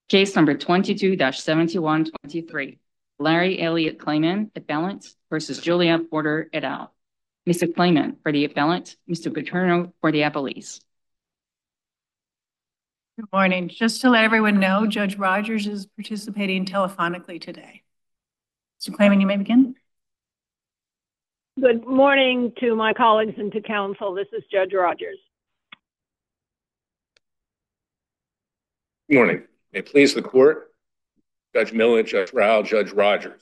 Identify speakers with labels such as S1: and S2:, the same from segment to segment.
S1: Case number 22-7123. Larry Elliott Clayman, appellant, versus Julia Porter et al. Mr. Clayman for the appellant, Mr. Paterno for the appellees.
S2: Good morning. Just to let everyone know, Judge Rogers is participating telephonically today. Mr. Clayman, you may begin.
S3: Good morning to my colleagues and to counsel. This is Judge Rogers.
S4: Good morning. May it please the court, Judge Millett, Judge Rao, Judge Rogers.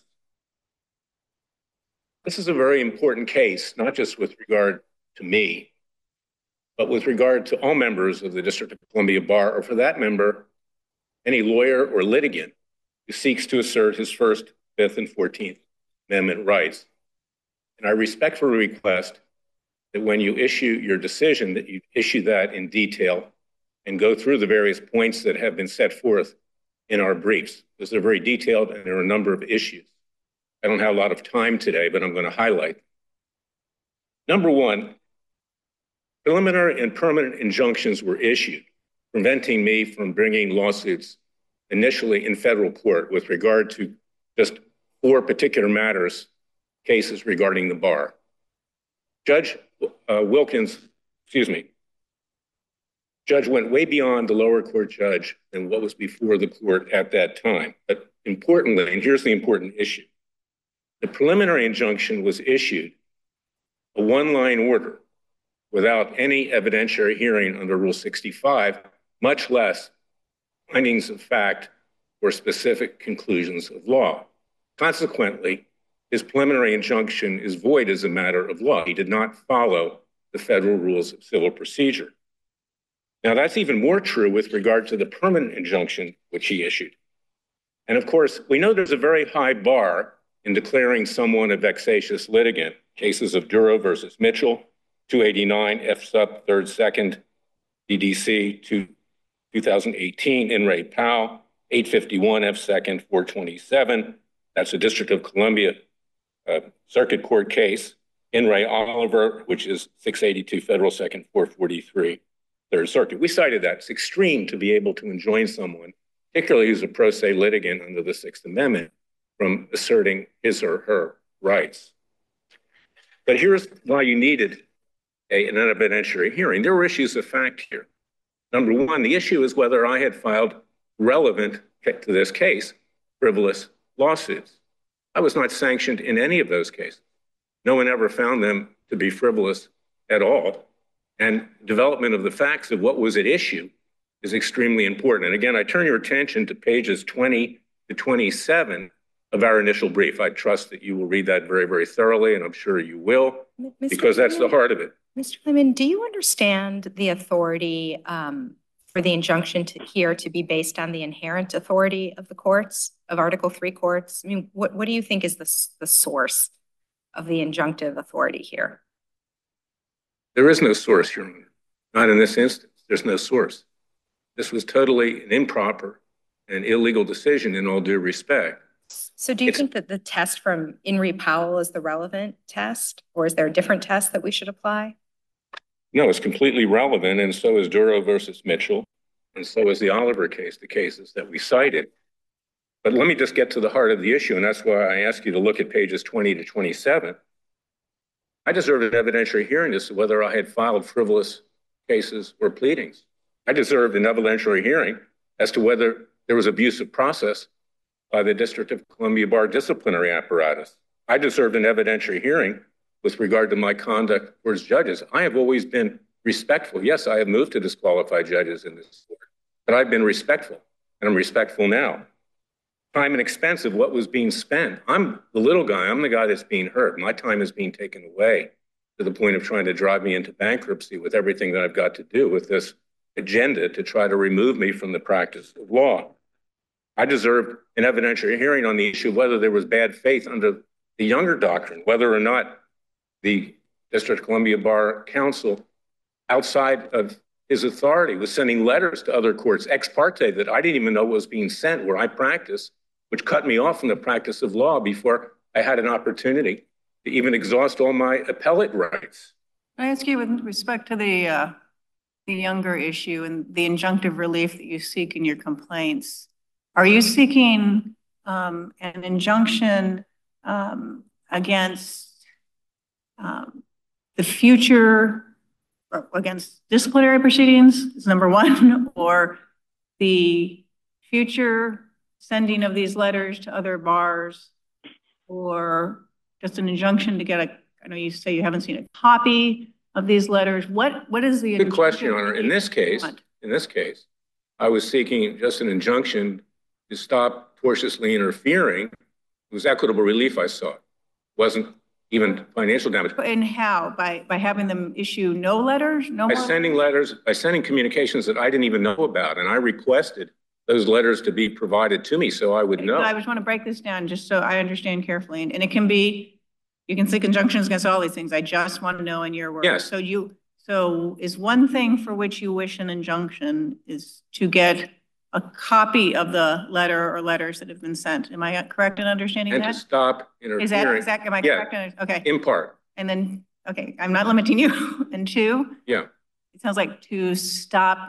S4: This is a very important case, not just with regard to me, but with regard to all members of the District of Columbia Bar, or for that member, any lawyer or litigant who seeks to assert his First, Fifth, and 14th Amendment rights. And I respectfully request that when you issue your decision, that you issue that in detail and go through the various points that have been set forth in our briefs, because they're very detailed and there are a number of issues. I don't have a lot of time today, but I'm going to highlight. Number one, preliminary and permanent injunctions were issued, preventing me from bringing lawsuits initially in federal court with regard to just 4 particular matters, cases regarding the bar. Judge Judge went way beyond the lower court judge and what was before the court at that time. But importantly, and here's the important issue, the preliminary injunction was issued, a one-line order, without any evidentiary hearing under Rule 65, much less findings of fact or specific conclusions of law. Consequently, his preliminary injunction is void as a matter of law. He did not follow the federal rules of civil procedure. Now, that's even more true with regard to the permanent injunction which he issued. And of course, we know there's a very high bar in declaring someone a vexatious litigant. Cases of Duro versus Mitchell, 289 F sub 3rd 2nd, DDC 2018, In re Powell, 851 F 2nd 427. That's a District of Columbia Circuit Court case. In re Oliver, which is 682 Federal 2nd 443. Third Circuit. We cited that. It's extreme to be able to enjoin someone, particularly who's a pro se litigant under the Sixth Amendment, from asserting his or her rights. But here's why you needed an evidentiary hearing. There were issues of fact here. Number one, the issue is whether I had filed relevant to this case, frivolous lawsuits. I was not sanctioned in any of those cases. No one ever found them to be frivolous at all. And development of the facts of what was at issue is extremely important. And again, I turn your attention to pages 20 to 27 of our initial brief. I trust that you will read that very, very thoroughly, and I'm sure you will, because that's the heart of it.
S5: Mr. Clayman, do you understand the authority for the injunction to be based on the inherent authority of the courts, of Article 3 courts? I mean, what do you think is the source of the injunctive authority here?
S4: There is no source, Your Honor. Not in this instance. There's no source. This was totally an improper and illegal decision in all due respect.
S5: So do you think that the test from In re Powell is the relevant test, or is there a different test that we should apply?
S4: No, it's completely relevant, and so is Duro versus Mitchell, and so is the Oliver case, the cases that we cited. But let me just get to the heart of the issue, and that's why I ask you to look at pages 20 to 27. I deserved an evidentiary hearing as to whether I had filed frivolous cases or pleadings. I deserved an evidentiary hearing as to whether there was abuse of process by the District of Columbia Bar disciplinary apparatus. I deserved an evidentiary hearing with regard to my conduct towards judges. I have always been respectful. Yes, I have moved to disqualify judges in this court, but I've been respectful, and I'm respectful now. Time and expense of what was being spent. I'm the little guy. I'm the guy that's being hurt. My time is being taken away to the point of trying to drive me into bankruptcy with everything that I've got to do with this agenda to try to remove me from the practice of law. I deserve an evidentiary hearing on the issue of whether there was bad faith under the Younger Doctrine, whether or not the District of Columbia Bar Counsel, outside of his authority, was sending letters to other courts ex parte that I didn't even know was being sent where I practice, which cut me off from the practice of law before I had an opportunity to even exhaust all my appellate rights.
S2: Can I ask you, with respect to the Younger issue and the injunctive relief that you seek in your complaints, Are you seeking an injunction against the future, or against disciplinary proceedings, is number one, or the future sending of these letters to other bars, or just an injunction to get I know you say you haven't seen a copy of these letters. What is the
S4: Good question, Your Honor. In this case, I was seeking just an injunction to stop tortiously interfering. It was equitable relief I sought. It wasn't even financial damage.
S2: And how? By having them issue no letters? No
S4: by
S2: more
S4: sending letters, by sending communications that I didn't even know about. And I requested those letters to be provided to me so I would know.
S2: I just want to break this down just so I understand carefully. And it can be, you can seek injunctions against all these things. I just want to know in your words.
S4: Yes.
S2: So is one thing for which you wish an injunction is to get a copy of the letter or letters that have been sent. Am I correct in understanding
S4: and
S2: that?
S4: To stop interfering.
S2: Is that exactly, am I correct? Okay.
S4: In part.
S2: And then, okay, I'm not limiting you. And two?
S4: Yeah.
S2: It sounds like to stop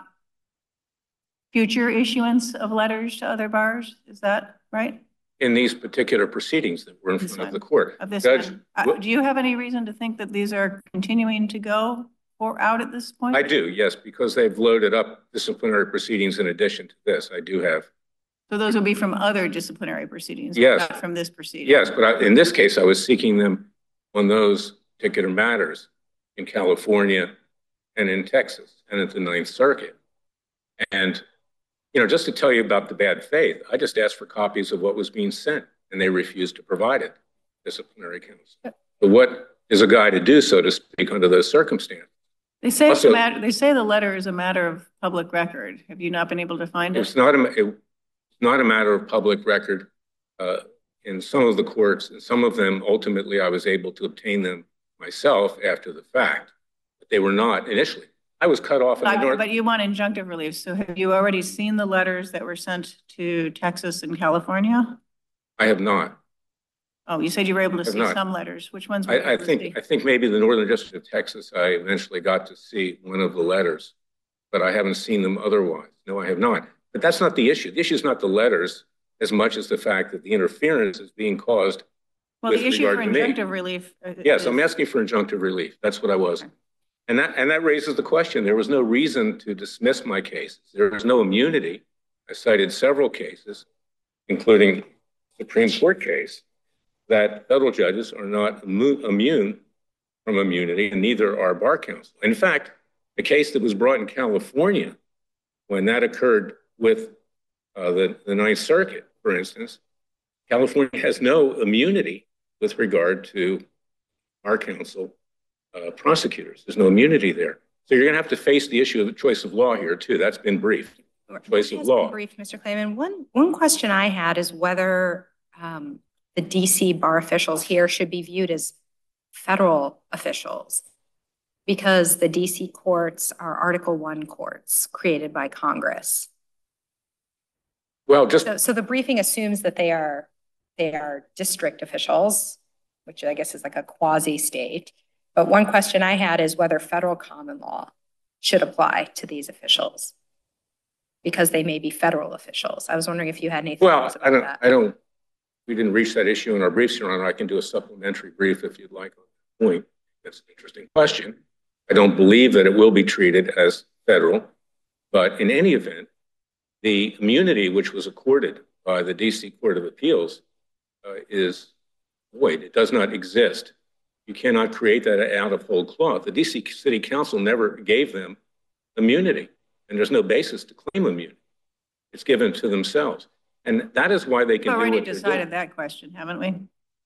S2: future issuance of letters to other bars. Is that right?
S4: In these particular proceedings that were in front of the court.
S2: Of this
S4: Judge,
S2: do you have any reason to think that these are continuing to go or out at this point?
S4: I do, yes, because they've loaded up disciplinary proceedings in addition to this. I do have.
S2: So those will be from other disciplinary proceedings,
S4: yes,
S2: not from this proceeding?
S4: Yes, but in this case, I was seeking them on those particular matters in California and in Texas and at the Ninth Circuit. And, you know, just to tell you about the bad faith, I just asked for copies of what was being sent and they refused to provide it, disciplinary counsel. But what is a guy to do, so to speak, under those circumstances?
S2: They say also, they say the letter is a matter of public record. Have you not been able to find it?
S4: It's not a matter of public record. In some of the courts, and some of them, ultimately, I was able to obtain them myself after the fact, but they were not initially. I was cut off.
S2: But you want injunctive relief. So have you already seen the letters that were sent to Texas and California?
S4: I have not.
S2: Oh, you said you were able to see some letters. Which ones?
S4: I think maybe the Northern District of Texas, I eventually got to see one of the letters, but I haven't seen them otherwise. No, I have not. But that's not the issue. The issue is not the letters as much as the fact that the interference is being caused.
S2: Well, the issue for injunctive relief.
S4: Yes, I'm asking for injunctive relief. That's what I was. Okay. And that raises the question. There was no reason to dismiss my cases. There was no immunity. I cited several cases, including the Supreme Court case, that federal judges are not immune from immunity, and neither are bar counsel. In fact, the case that was brought in California, when that occurred with the Ninth Circuit, for instance, California has no immunity with regard to bar counsel prosecutors. There's no immunity there. So you're going to have to face the issue of the choice of law here, too. That's been briefed. Choice of law.
S5: Briefed, Mr. Klayman. One question I had is whether the DC bar officials here should be viewed as federal officials, because the DC courts are Article I courts created by Congress.
S4: Well,
S5: so the briefing assumes that they are district officials, which I guess is like a quasi-state. But one question I had is whether federal common law should apply to these officials, because they may be federal officials. I was wondering if you had any thoughts about that.
S4: We didn't reach that issue in our briefs, Your Honor. I can do a supplementary brief if you'd like on that point. That's an interesting question. I don't believe that it will be treated as federal, but in any event, the immunity which was accorded by the DC Court of Appeals is void. It does not exist. You cannot create that out of whole cloth. The DC City Council never gave them immunity, and there's no basis to claim immunity. It's given to themselves. And that is why they can do what they're doing.
S2: We've already decided that question, haven't we?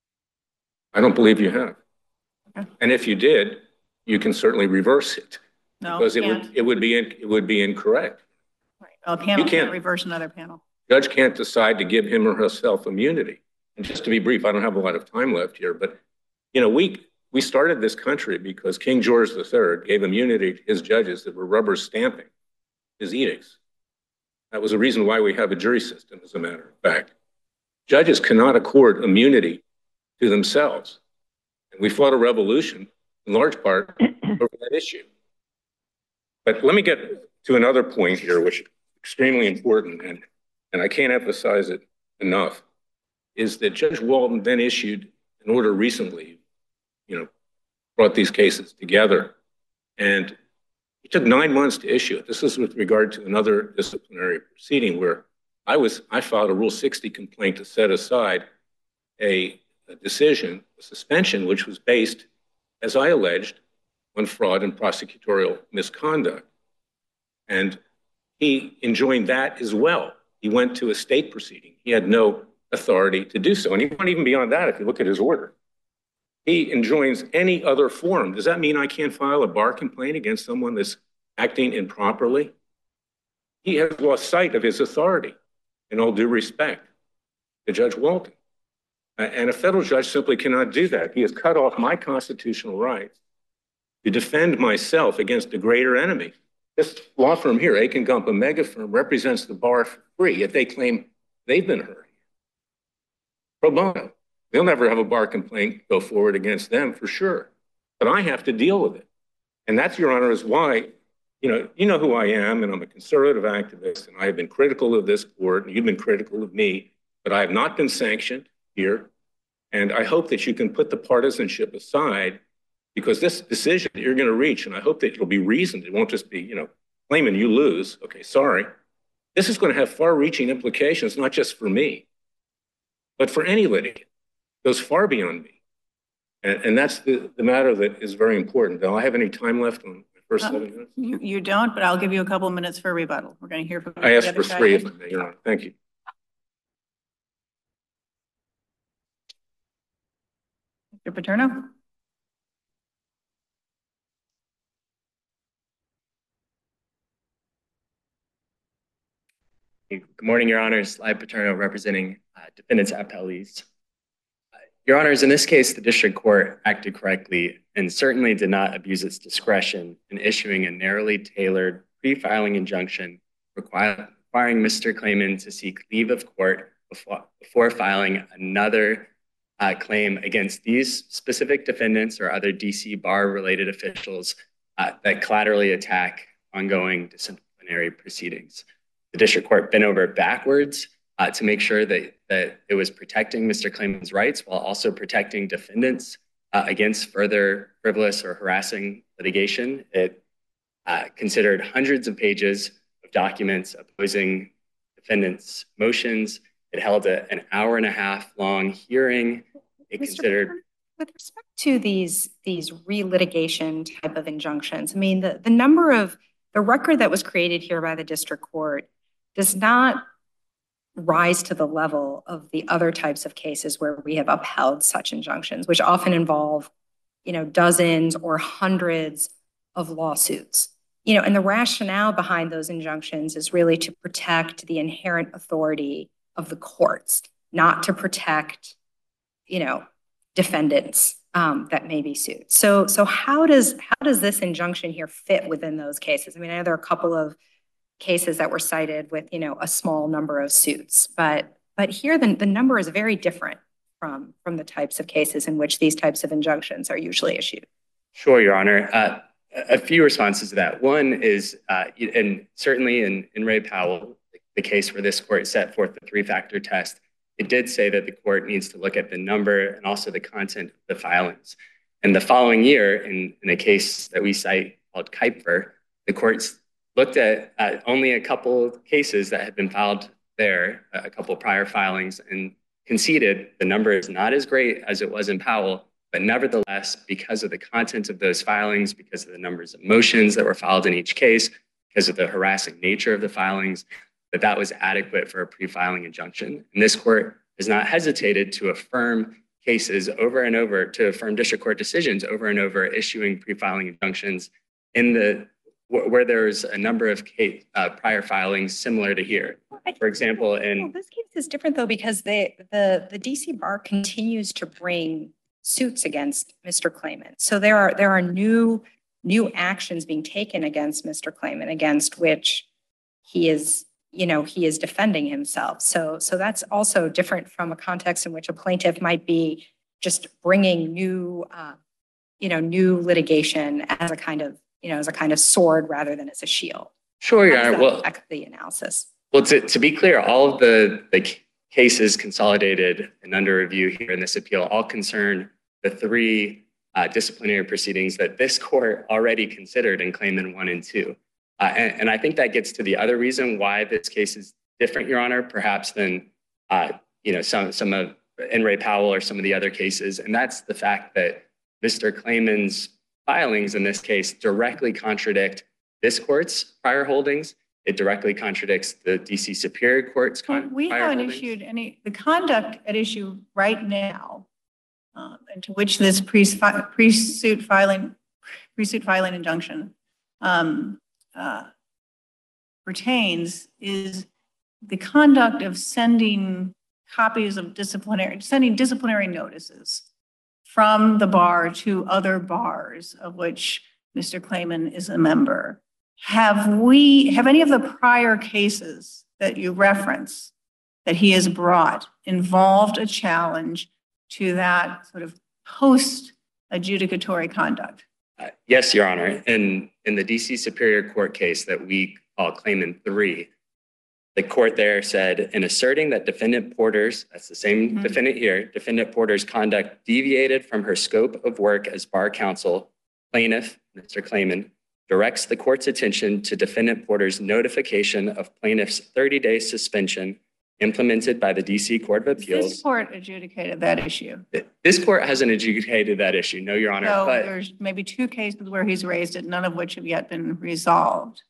S4: I don't believe you have.
S2: Okay.
S4: And if you did, you can certainly reverse it.
S2: No,
S4: because it would be incorrect.
S2: Right. Well, a panel can't reverse another panel.
S4: Judge can't decide to give him or herself immunity. And just to be brief, I don't have a lot of time left here, but you know, we started this country because King George III gave immunity to his judges that were rubber stamping his edicts. That was the reason why we have a jury system, as a matter of fact. Judges cannot accord immunity to themselves. And we fought a revolution, in large part, over that issue. But let me get to another point here, which is extremely important. And and I can't emphasize it enough, is that Judge Walton then issued an order recently, brought these cases together, and it took 9 months to issue it. This is with regard to another disciplinary proceeding where I filed a Rule 60 complaint to set aside a decision, a suspension, which was based, as I alleged, on fraud and prosecutorial misconduct. And he enjoined that as well. He went to a state proceeding. He had no authority to do so. And he went even beyond that if you look at his order. He enjoins any other forum. Does that mean I can't file a bar complaint against someone that's acting improperly? He has lost sight of his authority, in all due respect, to Judge Walton. And a federal judge simply cannot do that. He has cut off my constitutional rights to defend myself against a greater enemy. This law firm here, Aiken Gump, a mega firm, represents the bar for free, yet they claim they've been hurt. Pro bono. They'll never have a bar complaint go forward against them for sure. But I have to deal with it. And that's, Your Honor, is why, you know who I am, and I'm a conservative activist, and I have been critical of this court, and you've been critical of me, but I have not been sanctioned here. And I hope that you can put the partisanship aside, because this decision that you're going to reach, and I hope that it'll be reasoned, it won't just be, claiming you lose. Okay, sorry. This is going to have far-reaching implications, not just for me, but for any litigant. It goes far beyond me. And that's the matter that is very important. Do I have any time left on my first 7 minutes?
S2: You don't, but I'll give you a couple minutes for rebuttal. We're going to hear from
S4: I asked for 3, if I may, Your Honor. Thank you.
S2: Mr. Paterno?
S6: Good morning, Your Honors. Lai Paterno representing defendants appellees. Your Honors, in this case, the district court acted correctly and certainly did not abuse its discretion in issuing a narrowly tailored pre-filing injunction requiring Mr. Klayman to seek leave of court before filing another claim against these specific defendants or other DC bar-related officials that collaterally attack ongoing disciplinary proceedings. The district court bent over backwards to make sure that it was protecting Mr. Klayman's rights while also protecting defendants against further frivolous or harassing litigation. It considered hundreds of pages of documents opposing defendants' motions. It held an hour-and-a-half long hearing. It considered...
S5: With respect to these re-litigation type of injunctions, I mean, the record that was created here by the district court does not rise to the level of the other types of cases where we have upheld such injunctions, which often involve, dozens or hundreds of lawsuits. And the rationale behind those injunctions is really to protect the inherent authority of the courts, not to protect, defendants that may be sued. So how does this injunction here fit within those cases? I mean, I know there are a couple of cases that were cited with, a small number of suits, but here the number is very different from the types of cases in which these types of injunctions are usually issued.
S6: Sure, Your Honor. A few responses to that. One is, and certainly in Ray Powell, the case where this court set forth the 3-factor test, it did say that the court needs to look at the number and also the content of the filings. And the following year, in a case that we cite called Kuiper, the courts looked at only a couple of cases that had been filed there, a couple of prior filings, and conceded the number is not as great as it was in Powell, but nevertheless, because of the content of those filings, because of the numbers of motions that were filed in each case, because of the harassing nature of the filings, that was adequate for a pre-filing injunction. And this court has not hesitated to affirm cases over and over, to affirm district court decisions over and over, issuing pre-filing injunctions where there's a number of prior filings similar to here. For example,
S5: this case is different though, because the DC bar continues to bring suits against Mr. Klayman. So there are new actions being taken against Mr. Klayman, against which he is defending himself. So that's also different from a context in which a plaintiff might be just bringing new litigation as a kind of sword rather than as a shield.
S6: Sure, Your Honor.
S5: Well, the analysis.
S6: Well, to be clear, all of the cases consolidated and under review here in this appeal all concern the three disciplinary proceedings that this court already considered in Clayman 1 and 2. And I think that gets to the other reason why this case is different, Your Honor, perhaps than some of N. Ray Powell or some of the other cases. And that's the fact that Mr. Clayman's filings in this case directly contradict this court's prior holdings. It directly contradicts the DC Superior Court's
S2: We
S6: prior
S2: haven't
S6: holdings.
S2: issued the conduct at issue right now, and to which this pre-suit filing injunction pertains, is the conduct of sending copies of disciplinary notices from the bar to other bars of which Mr. Clayman is a member. Have any of the prior cases that you reference that he has brought involved a challenge to that sort of post-adjudicatory conduct?
S6: Yes, Your Honor. In the DC Superior Court case that we call Clayman 3, the court there said, in asserting that defendant Porter's, that's the same defendant here, defendant Porter's conduct deviated from her scope of work as bar counsel, plaintiff, Mr. Clayman, directs the court's attention to defendant Porter's notification of plaintiff's 30-day suspension implemented by the DC Court of Appeals.
S2: This court adjudicated that issue.
S6: This court hasn't adjudicated that issue, no, Your Honor.
S2: So
S6: but
S2: there's maybe 2 cases where he's raised it, none of which have yet been resolved.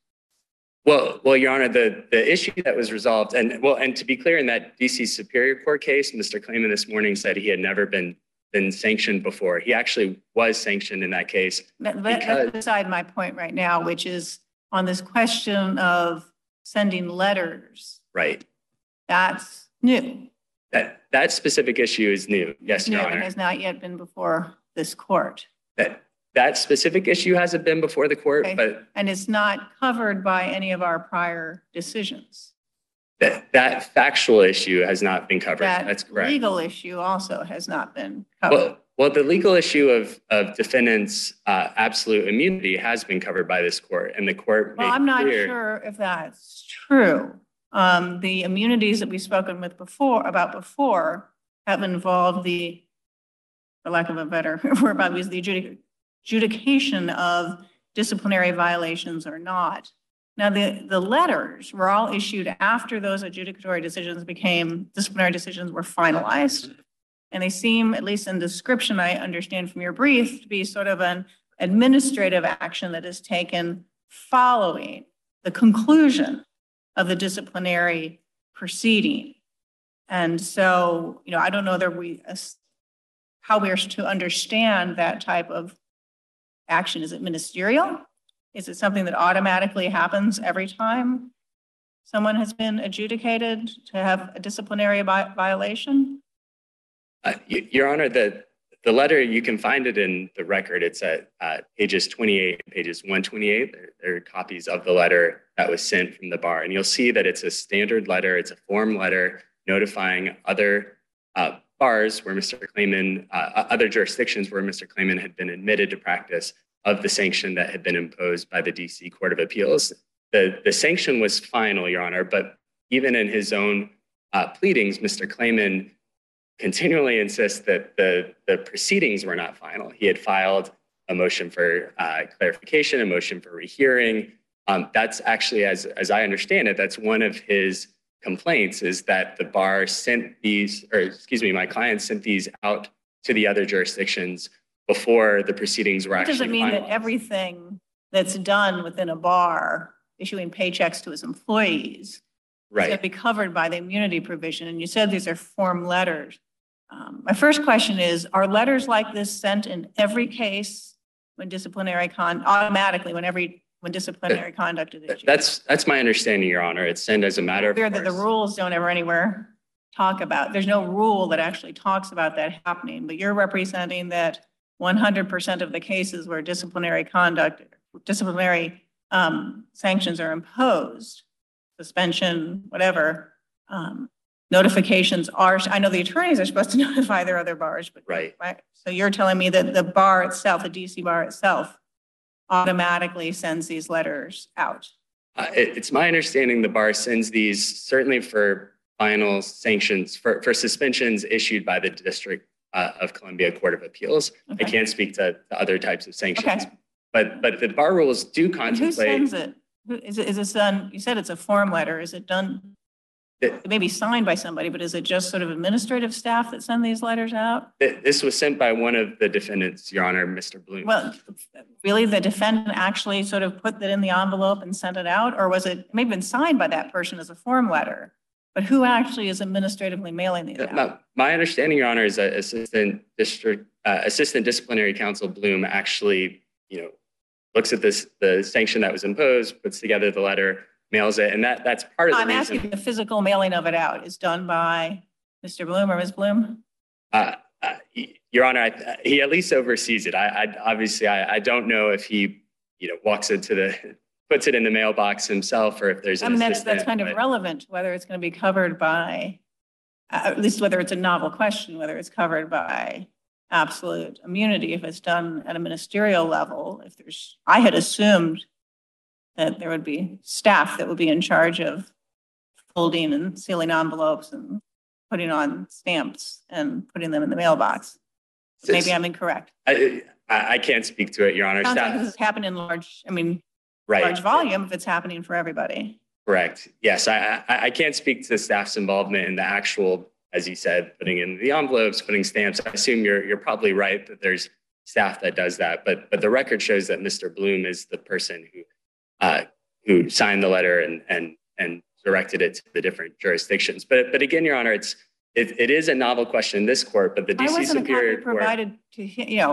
S6: Well, Your Honor, the issue that was resolved, and to be clear, in that DC Superior Court case, Mr. Clayman this morning said he had never been sanctioned before. He actually was sanctioned in that case.
S2: That's beside my point right now, which is on this question of sending letters.
S6: Right.
S2: That's new.
S6: That specific issue is new. Yes, Your Honor.
S2: It has not yet been before this court.
S6: That specific issue hasn't been before the court,
S2: Okay. And it's not covered by any of our prior decisions.
S6: That factual issue has not been covered.
S2: That
S6: That's correct.
S2: legal issue also has not been covered.
S6: Well, the legal issue of defendants' absolute immunity has been covered by this court, and the court.
S2: Well, I'm not sure if that's true. The immunities that we've spoken about before have involved the, for lack of a better word, the adjudication of disciplinary violations or not. Now, the letters were all issued after those disciplinary decisions were finalized. And they seem, at least in description, I understand from your brief, to be sort of an administrative action that is taken following the conclusion of the disciplinary proceeding. And so, I don't know how we are to understand that type of action. Is it ministerial? Is it something that automatically happens every time someone has been adjudicated to have a disciplinary violation?
S6: Your Honor, the letter, you can find it in the record. It's at pages 28 and pages 128. There are copies of the letter that was sent from the bar. And you'll see that it's a standard letter. It's a form letter notifying other bars where Mr. Clayman, other jurisdictions where Mr. Clayman had been admitted to practice of the sanction that had been imposed by the DC Court of Appeals. The sanction was final, Your Honor, but even in his own pleadings, Mr. Clayman continually insists that the proceedings were not final. He had filed a motion for clarification, a motion for rehearing. That's actually, as I understand it, that's one of his complaints, is that the bar sent these, my client sent these out to the other jurisdictions before the proceedings were actually finalized.
S2: Doesn't mean that everything that's done within a bar, issuing paychecks to his employees, is going to be covered by the immunity provision. And you said these are form letters. My first question is, are letters like this sent in every case when disciplinary automatically when disciplinary conduct is issued?
S6: That's my understanding, Your Honor. It's sent as a matter of course.
S2: That the rules don't ever anywhere talk about. There's no rule that actually talks about that happening, but you're representing that 100% of the cases where disciplinary sanctions are imposed, suspension, whatever, notifications are, I know the attorneys are supposed to notify their other bars, but
S6: right.
S2: So you're telling me that the bar itself, the DC bar itself, automatically sends these letters out.
S6: It's my understanding the bar sends these certainly for final sanctions, for suspensions issued by the District of Columbia Court of Appeals.
S2: Okay.
S6: I can't speak to other types of sanctions,
S2: Okay.
S6: but the bar rules do
S2: And who
S6: contemplate.
S2: sends it? Is this done? You said it's a form letter. Is it done? It may be signed by somebody, but is it just sort of administrative staff that send these letters out?
S6: This was sent by one of the defendants, Your Honor, Mr. Bloom.
S2: Well, really, the defendant actually sort of put that in the envelope and sent it out? Or was it maybe been signed by that person as a form letter? But who actually is administratively mailing these out?
S6: My understanding, Your Honor, is that Assistant Disciplinary Counsel Bloom actually, looks at the sanction that was imposed, puts together the letter, mails it, and that's part of the
S2: I'm
S6: reason.
S2: asking the physical mailing of it out is done by Mr. Bloom or Ms. Bloom?
S6: Your Honor, he at least oversees it. I don't know if he, puts it in the mailbox himself, or if there's an assistant.
S2: That's kind of relevant, whether it's going to be covered by, at least whether it's a novel question, whether it's covered by absolute immunity, if it's done at a ministerial level. I had assumed that there would be staff that would be in charge of folding and sealing envelopes and putting on stamps and putting them in the mailbox. Maybe I'm incorrect.
S6: I can't speak to it, Your Honor.
S2: Sounds like this has happened in large
S6: Right.
S2: volume if it's happening for everybody.
S6: Correct. Yes, I can't speak to staff's involvement in the actual, as you said, putting in the envelopes, putting stamps. I assume you're probably right that there's staff that does that, but the record shows that Mr. Bloom is the person who signed the letter and directed it to the different jurisdictions. But again, Your Honor, it is a novel question in this court, but the DC Superior Court
S2: provided to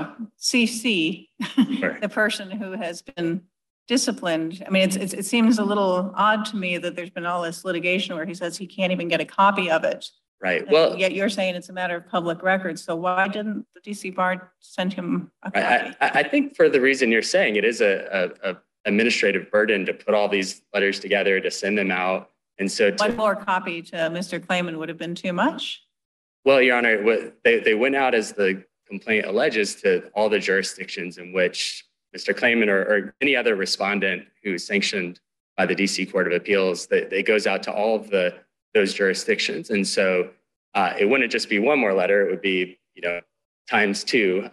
S2: CC the person who has been disciplined. I mean, it seems a little odd to me that there's been all this litigation where he says he can't even get a copy of it.
S6: Right. Well,
S2: yet you're saying it's a matter of public record. So why didn't the DC bar send him a copy?
S6: I think for the reason you're saying, it is a administrative burden to put all these letters together, to send them out. And so
S2: one more copy to Mr. Klayman would have been too much?
S6: Well, Your Honor, they went out, as the complaint alleges, to all the jurisdictions in which Mr. Klayman or any other respondent who is sanctioned by the DC Court of Appeals, that goes out to all of those jurisdictions. And so it wouldn't just be one more letter, it would be, times two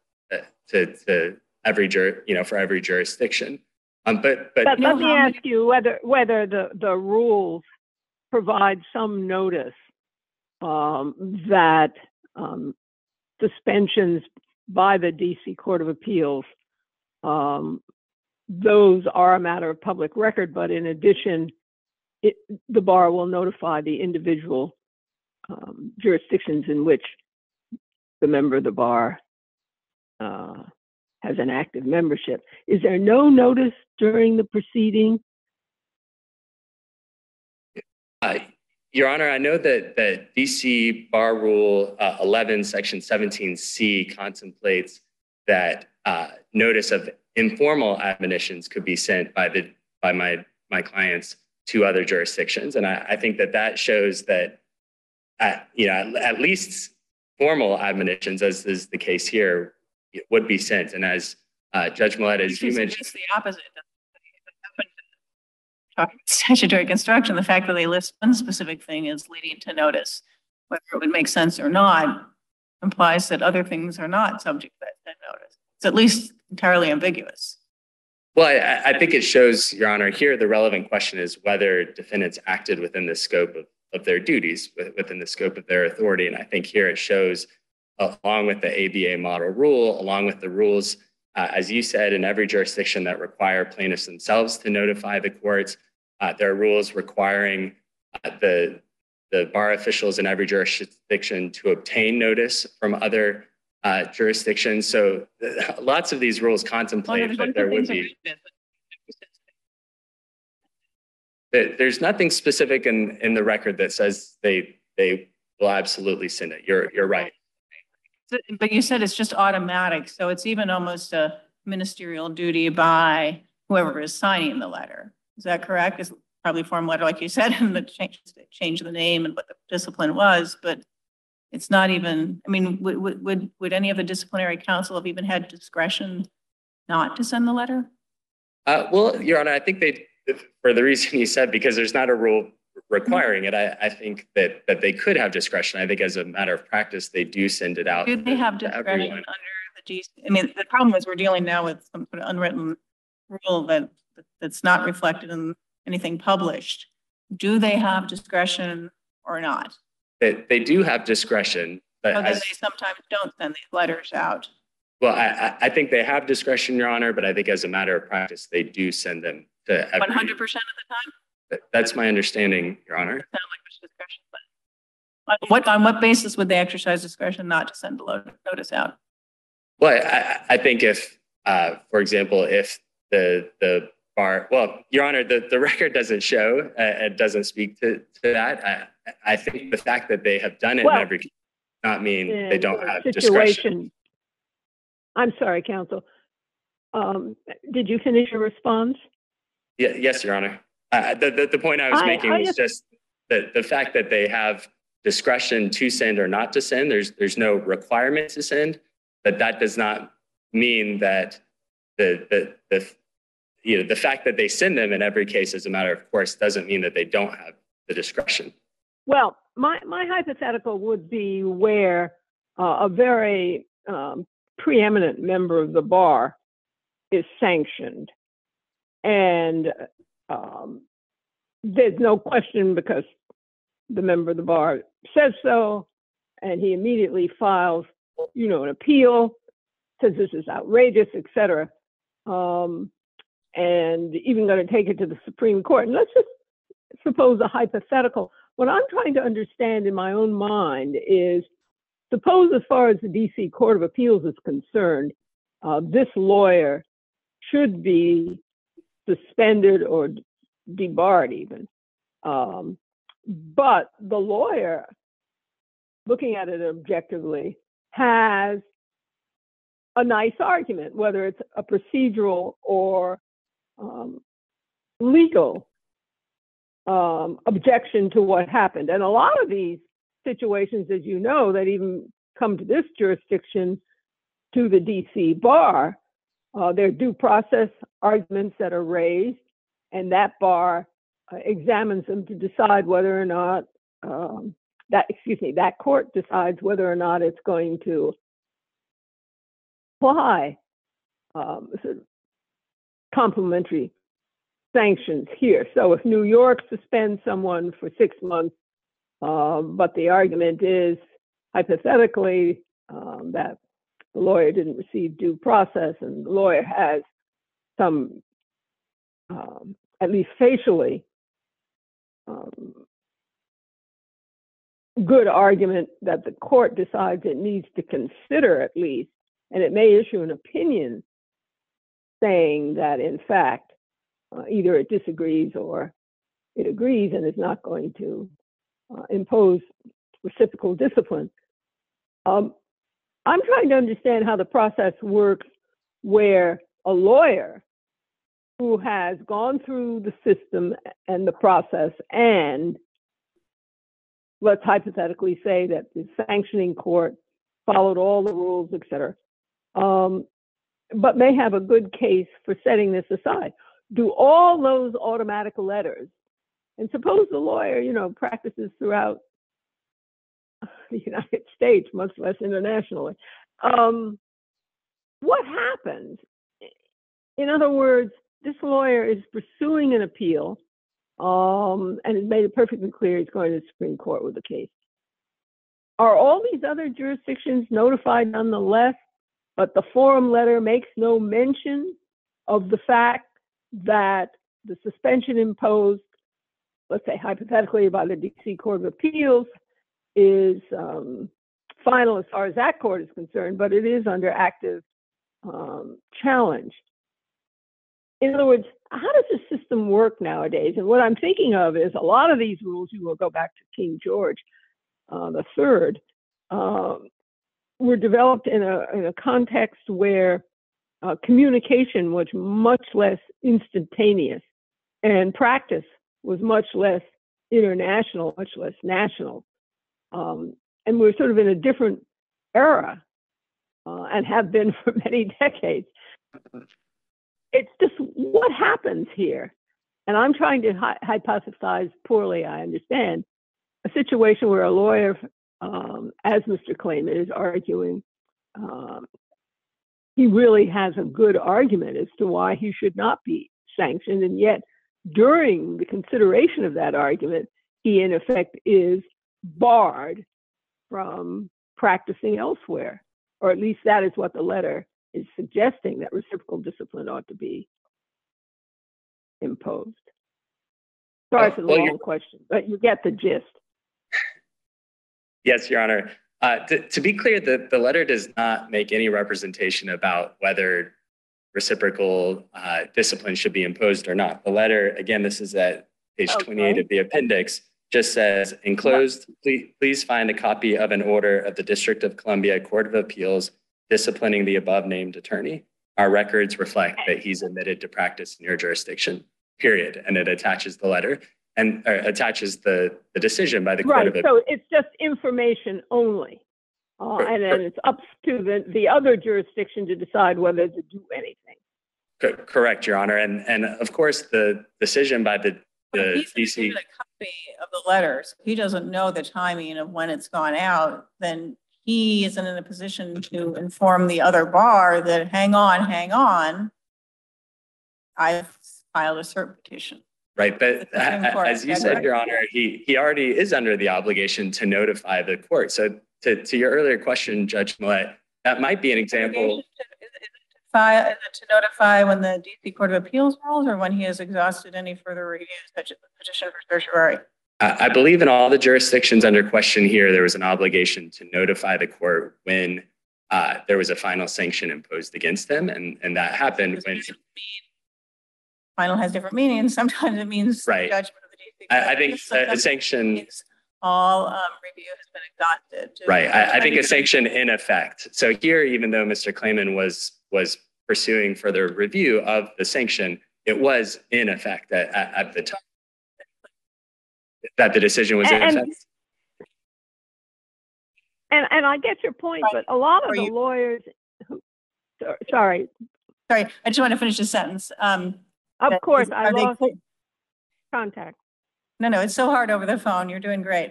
S6: to every for every jurisdiction. But
S3: let me ask you whether the rules provide some notice that suspensions by the DC Court of Appeals, those are a matter of public record, but in addition, the bar will notify the individual jurisdictions in which the member of the bar has an active membership. Is there no notice during the proceeding?
S6: Your Honor, I know that DC Bar Rule 11, Section 17C contemplates that notice of informal admonitions could be sent by my clients to other jurisdictions, and I think that shows that at least formal admonitions, as is the case here, would be sent. And as Judge Millett, as you mentioned,
S2: it's the opposite. Talking statutory construction, the fact that they list one specific thing is leading to notice, whether it would make sense or not, implies that other things are not subject to that notice. It's at least entirely ambiguous.
S6: Well, I think it shows, Your Honor, here the relevant question is whether defendants acted within the scope of their duties, within the scope of their authority. And I think here it shows, along with the ABA model rule, along with the rules, as you said, in every jurisdiction that require plaintiffs themselves to notify the courts, there are rules requiring the bar officials in every jurisdiction to obtain notice from other jurisdictions. So lots of these rules contemplate that there would be. There's nothing specific in the record that says they will absolutely send it. You're right.
S2: But you said it's just automatic, so it's even almost a ministerial duty by whoever is signing the letter. Is that correct? It's probably form letter, like you said, and the change the name and what the discipline was, but it's not even. I mean, would any of the disciplinary council have even had discretion not to send the letter?
S6: Well, Your Honor, I think for the reason you said, because there's not a rule requiring it, I think that they could have discretion. I think as a matter of practice, they do send it out.
S2: Do they have discretion under the DC? I mean, the problem is we're dealing now with some sort of unwritten rule that's not reflected in anything published. Do they have discretion or not?
S6: They do have discretion, but
S2: so then they sometimes don't send these letters out.
S6: Well, I think they have discretion, Your Honor, but I think as a matter of practice, they do send them to
S2: 100% of the time?
S6: That's my understanding, Your Honor.
S2: It sounds like there's discretion, but on what basis would they exercise discretion not to send the notice out?
S6: Well, I think if, for example, if the bar, well, Your Honor, the record doesn't show, it doesn't speak to that. I think the fact that they have done it in every case does not mean they don't have discretion.
S3: I'm sorry, counsel. Did you finish your response?
S6: Yeah, yes, Your Honor. The point I was making was just that the fact that they have discretion to send or not to send, there's no requirement to send, but that does not mean that the fact that they send them in every case as a matter of course doesn't mean that they don't have the discretion.
S3: Well, my hypothetical would be where a very preeminent member of the bar is sanctioned, and there's no question because the member of the bar says so, and he immediately files, an appeal, says this is outrageous, etc., and even going to take it to the Supreme Court. And let's just suppose a hypothetical. What I'm trying to understand in my own mind is, suppose as far as the DC Court of Appeals is concerned, this lawyer should be suspended or debarred even. But the lawyer, looking at it objectively, has a nice argument, whether it's a procedural or legal objection to what happened. And a lot of these situations, as you know, that even come to this jurisdiction, to the DC bar, there are due process arguments that are raised, and that bar examines them to decide whether or not that court decides whether or not it's going to apply complementary sanctions here. So if New York suspends someone for 6 months, but the argument is hypothetically that the lawyer didn't receive due process, and the lawyer has some, at least facially, good argument that the court decides it needs to consider at least, and it may issue an opinion saying that in fact either it disagrees or it agrees and is not going to impose reciprocal discipline. I'm trying to understand how the process works where a lawyer who has gone through the system and the process, and let's hypothetically say that the sanctioning court followed all the rules, et cetera, but may have a good case for setting this aside. Do all those automatic letters, and suppose the lawyer, practices throughout the United States, much less internationally, what happens? In other words, this lawyer is pursuing an appeal and has made it perfectly clear he's going to the Supreme Court with the case. Are all these other jurisdictions notified nonetheless, but the forum letter makes no mention of the fact that the suspension imposed, let's say hypothetically by the DC Court of Appeals, is final as far as that court is concerned, but it is under active challenge. In other words, how does the system work nowadays? And what I'm thinking of is a lot of these rules, you will go back to King George III, were developed in a context where communication was much less instantaneous, and practice was much less international, much less national. And we're sort of in a different era and have been for many decades. It's just what happens here. and I'm trying to hypothesize poorly, I understand, a situation where a lawyer, as Mr. Klayman is arguing, he really has a good argument as to why he should not be sanctioned. And yet, during the consideration of that argument, he in effect is barred from practicing elsewhere, or at least that is what the letter is suggesting, that reciprocal discipline ought to be imposed. Sorry for the long question, but you get the gist.
S6: Yes, Your Honor. To be clear, the letter does not make any representation about whether reciprocal discipline should be imposed or not. The letter, again, this is at page 28 of the appendix, just says, enclosed, please find a copy of an order of the District of Columbia Court of Appeals disciplining the above named attorney. Our records reflect that he's admitted to practice in your jurisdiction, period. And it attaches the letter and attaches the decision by the Court of Appeals.
S3: So it's just information only. And then it's up to the other jurisdiction to decide whether to do anything.
S6: Correct, Your Honor. And of course, the decision by the DC.
S2: A copy of the letters. He doesn't know the timing of when it's gone out, then he isn't in a position to inform the other bar that hang on, I've filed a cert petition.
S6: Right, but as you said, Your Honor, he already is under the obligation to notify the court. So to your earlier question, Judge Millett, that might be an example.
S2: Is it to notify when the DC Court of Appeals rules, or when he has exhausted any further reviews, such as the petition for certiorari?
S6: I believe in all the jurisdictions under question here, there was an obligation to notify the court when there was a final sanction imposed against them, and that happened when.
S2: Final has different meanings. Sometimes it means
S6: right.
S2: Judgment of the DC Court.
S6: I think a sanction.
S2: All review has been exhausted.
S6: Right. I think a sanction in effect. So here, even though Mr. Klayman was pursuing further review of the sanction, it was in effect at the time that the decision was in effect.
S3: And I get your point, but a lot of the lawyers who, sorry,
S2: I just want to finish the sentence.
S3: Of course, I lost contact.
S2: No, it's so hard over the phone. You're doing great.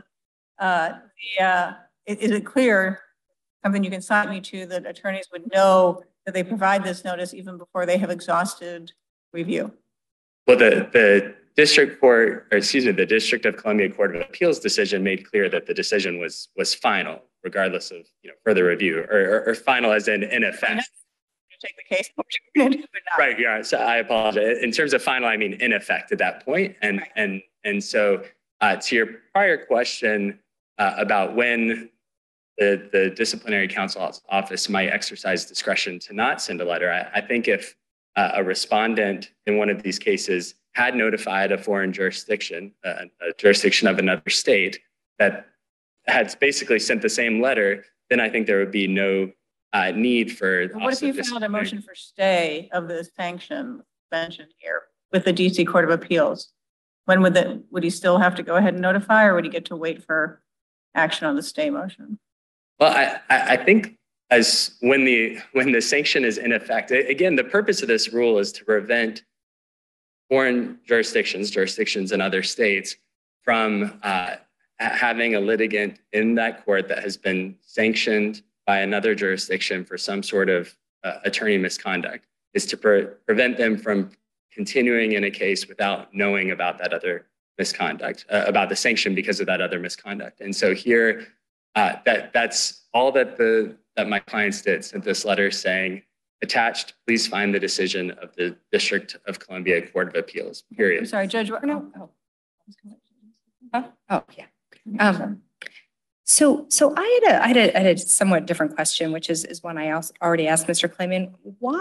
S2: Is it clear, something you can cite me to, that attorneys would know that they provide this notice even before they have exhausted review?
S6: Well, the district court, or excuse me, the District of Columbia Court of Appeals decision made clear that the decision was final, regardless of further review, or final as in effect.
S2: Take the case.
S6: Right, yeah. So I apologize. In terms of final, I mean in effect at that point. And so to your prior question about when the disciplinary counsel's office might exercise discretion to not send a letter, I think if a respondent in one of these cases had notified a foreign jurisdiction, a jurisdiction of another state that had basically sent the same letter, then I think there would be no need for.
S2: What if you filed a motion for stay of the sanction mentioned here with the DC Court of Appeals? When would he still have to go ahead and notify, or would he get to wait for action on the stay motion?
S6: Well, I think as when the sanction is in effect, again, the purpose of this rule is to prevent foreign jurisdictions in other states from having a litigant in that court that has been sanctioned by another jurisdiction for some sort of attorney misconduct, is to prevent them from continuing in a case without knowing about that other misconduct, about the sanction because of that other misconduct. And so here, that's all that my clients did, sent this letter saying, attached, please find the decision of the District of Columbia Court of Appeals, period.
S2: I'm sorry, Judge.
S5: Yeah. So I had a somewhat different question, which is one I also already asked Mr. Klayman.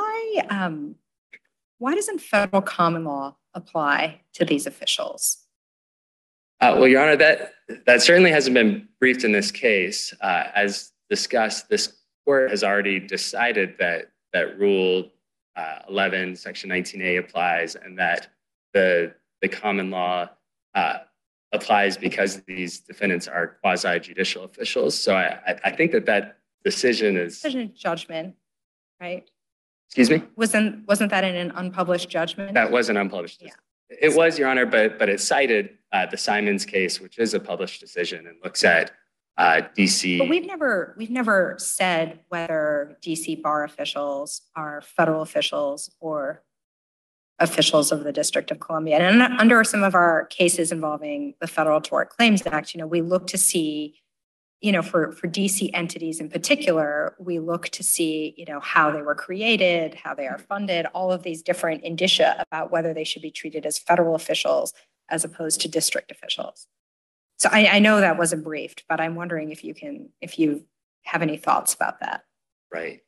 S5: Why doesn't federal common law apply to these officials?
S6: Well, Your Honor, that certainly hasn't been briefed in this case. As discussed, this court has already decided that Rule 11, Section 19A applies, and that the common law applies because these defendants are quasi-judicial officials. So I think that decision is...
S5: Decision judgment, right?
S6: Excuse me?
S5: Wasn't that in an unpublished judgment?
S6: That was an unpublished.
S5: Yeah.
S6: It was, Your Honor, but it cited the Simons case, which is a published decision and looks at DC.
S5: But we've never said whether DC bar officials are federal officials or officials of the District of Columbia. And under some of our cases involving the Federal Tort Claims Act, we look to see, for DC entities in particular, we look to see, how they were created, how they are funded, all of these different indicia about whether they should be treated as federal officials as opposed to district officials. So I know that wasn't briefed, but I'm wondering if you have any thoughts about that.
S6: Right.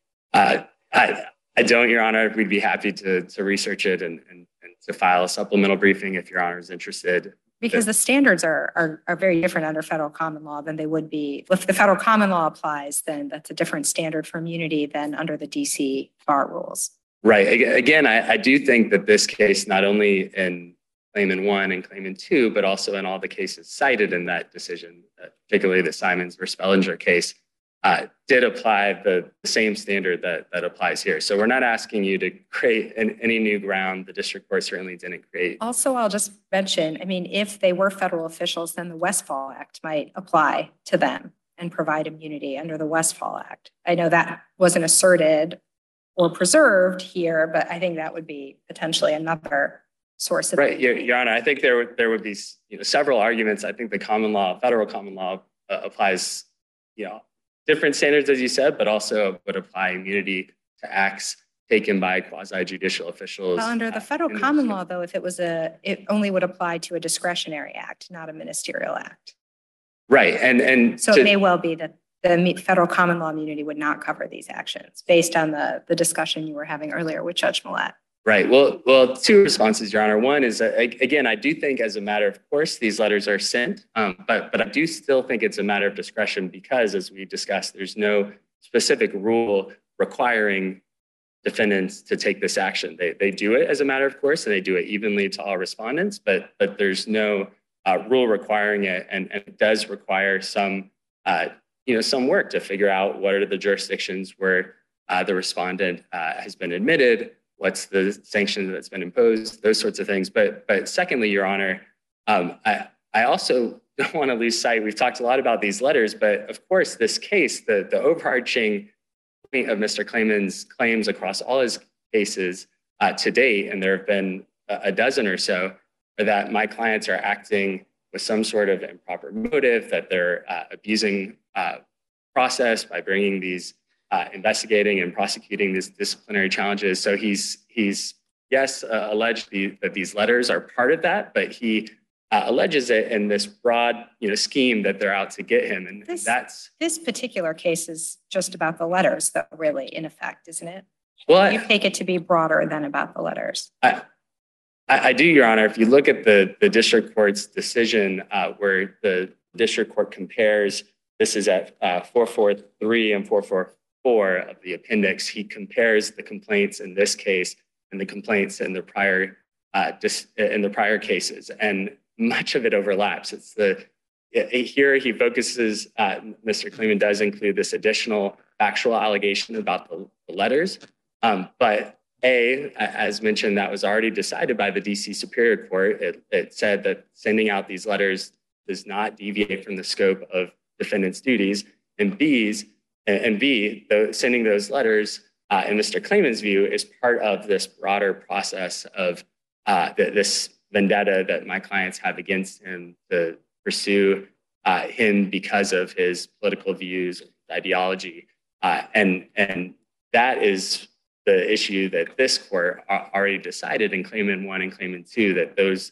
S6: I don't, Your Honor. We'd be happy to research it and to file a supplemental briefing if Your Honor is interested.
S5: Because the standards are very different under federal common law than they would be. If the federal common law applies, then that's a different standard for immunity than under the DC bar rules.
S6: Right. Again, I do think that this case, not only in Claimant 1 and Claimant 2, but also in all the cases cited in that decision, particularly the Simons versus Bellinger case, did apply the same standard that applies here. So we're not asking you to create any new ground. The district court certainly didn't create.
S5: Also, I'll just mention, if they were federal officials, then the Westfall Act might apply to them and provide immunity under the Westfall Act. I know that wasn't asserted or preserved here, but I think that would be potentially another source of
S6: right. Your Honor, I think there would be several arguments. I think the common law, federal common law, applies different standards, as you said, but also would apply immunity to acts taken by quasi-judicial officials.
S5: Well, under the federal common law, though, if it only would apply to a discretionary act, not a ministerial act.
S6: Right, and
S5: so it may well be that the federal common law immunity would not cover these actions based on the discussion you were having earlier with Judge Millett.
S6: Right. Well, two responses, Your Honor. One is, again, I do think as a matter of course, these letters are sent, but I do still think it's a matter of discretion because, as we discussed, there's no specific rule requiring defendants to take this action. They do it as a matter of course, and they do it evenly to all respondents, but there's no rule requiring it, and it does require some work to figure out what are the jurisdictions where the respondent has been admitted, what's the sanction that's been imposed, those sorts of things. But secondly, Your Honor, I also don't want to lose sight. We've talked a lot about these letters, but of course, this case, the overarching point of Mr. Clayman's claims across all his cases to date, and there have been a dozen or so, are that my clients are acting with some sort of improper motive, that they're abusing process by bringing these investigating and prosecuting these disciplinary challenges. So he's alleged that these letters are part of that, but he alleges it in this broad scheme that they're out to get him, and
S5: this particular case is just about the letters, though, really, in effect, isn't it?
S6: Well,
S5: you take it to be broader than about the letters.
S6: I do, Your Honor. If you look at the district court's decision, where the district court compares, this is at 443 and 444 of the appendix, he compares the complaints in this case and the complaints in the prior cases, and much of it overlaps. Here he focuses. Mr. Clayman does include this additional factual allegation about the letters, but as mentioned, that was already decided by the DC Superior Court. It said that sending out these letters does not deviate from the scope of defendant's duties, and B, sending those letters, in Mr. Clayman's view, is part of this broader process of this vendetta that my clients have against him to pursue him because of his political views, ideology, and that is the issue that this court already decided in Clayman 1 and Clayman 2, that those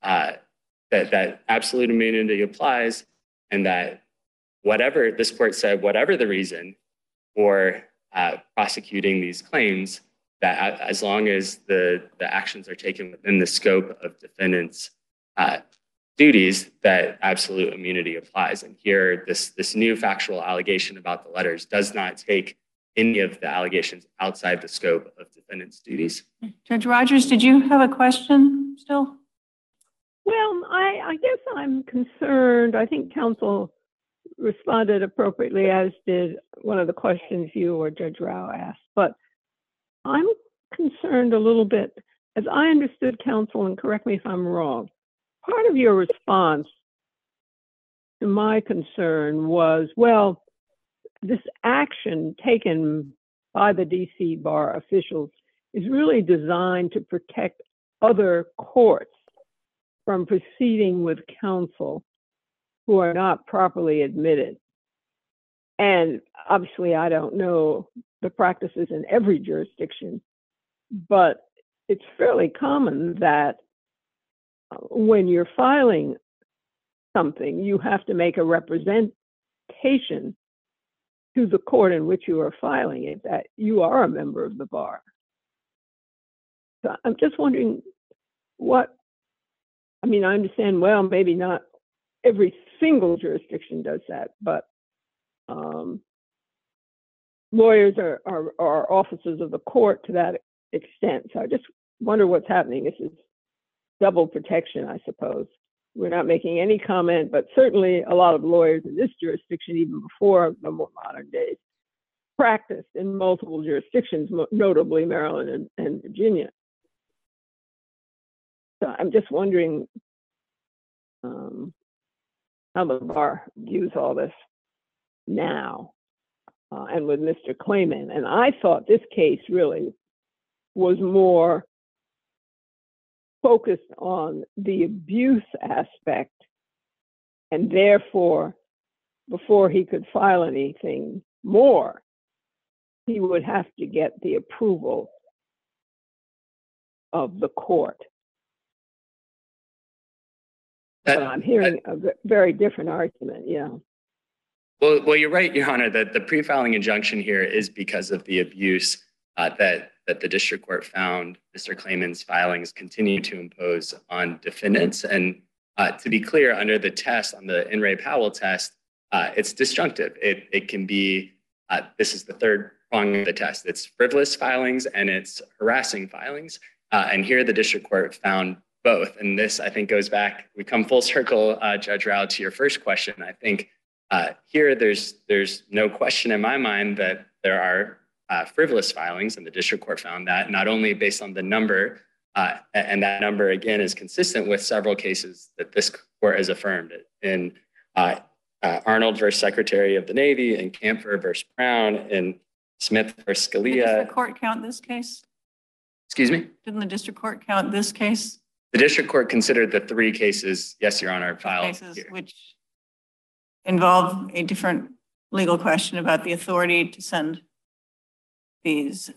S6: that absolute immunity applies, and that whatever this court said, whatever the reason for prosecuting these claims, that as long as the actions are taken within the scope of defendant's duties, that absolute immunity applies. And here, this new factual allegation about the letters does not take any of the allegations outside the scope of defendant's duties.
S2: Judge Rogers, did you have a question still?
S3: Well, I guess I'm concerned. I think counsel responded appropriately, as did one of the questions you or Judge Rao asked. But I'm concerned a little bit as I understood, counsel, and correct me if I'm wrong, part of your response to my concern was, well, this action taken by the DC bar officials is really designed to protect other courts from proceeding with counsel who are not properly admitted. And obviously, I don't know the practices in every jurisdiction, but it's fairly common that when you're filing something, you have to make a representation to the court in which you are filing it that you are a member of the bar. So I'm just wondering I understand, well, maybe not every single jurisdiction does that, but lawyers are officers of the court to that extent. So I just wonder what's happening. This is double protection, I suppose. We're not making any comment, but certainly a lot of lawyers in this jurisdiction, even before the more modern days, practiced in multiple jurisdictions, notably Maryland and Virginia. So I'm just wondering how the bar views all this now and with Mr. Klayman. And I thought this case really was more focused on the abuse aspect, and therefore, before he could file anything more, he would have to get the approval of the court. But I'm hearing a very different argument, yeah.
S6: Well, you're right, Your Honor, that the pre-filing injunction here is because of the abuse that the district court found Mr. Klayman's filings continue to impose on defendants. And to be clear, under the test, on the In re Powell test, it's disjunctive. It can be, this is the third prong of the test. It's frivolous filings and it's harassing filings. And here the district court found both. And this, I think, goes back, we come full circle, Judge Rao, to your first question. I think here there's no question in my mind that there are frivolous filings, and the district court found that not only based on the number, and that number, again, is consistent with several cases that this court has affirmed in Arnold versus Secretary of the Navy, and Kampfer versus Brown, and Smith versus Scalia.
S2: Did the district court count this case?
S6: Excuse me?
S2: Didn't the district court count this case?
S6: The district court considered the three cases, yes, Your Honor, filed
S2: cases
S6: here,
S2: which involve a different legal question about the authority to send these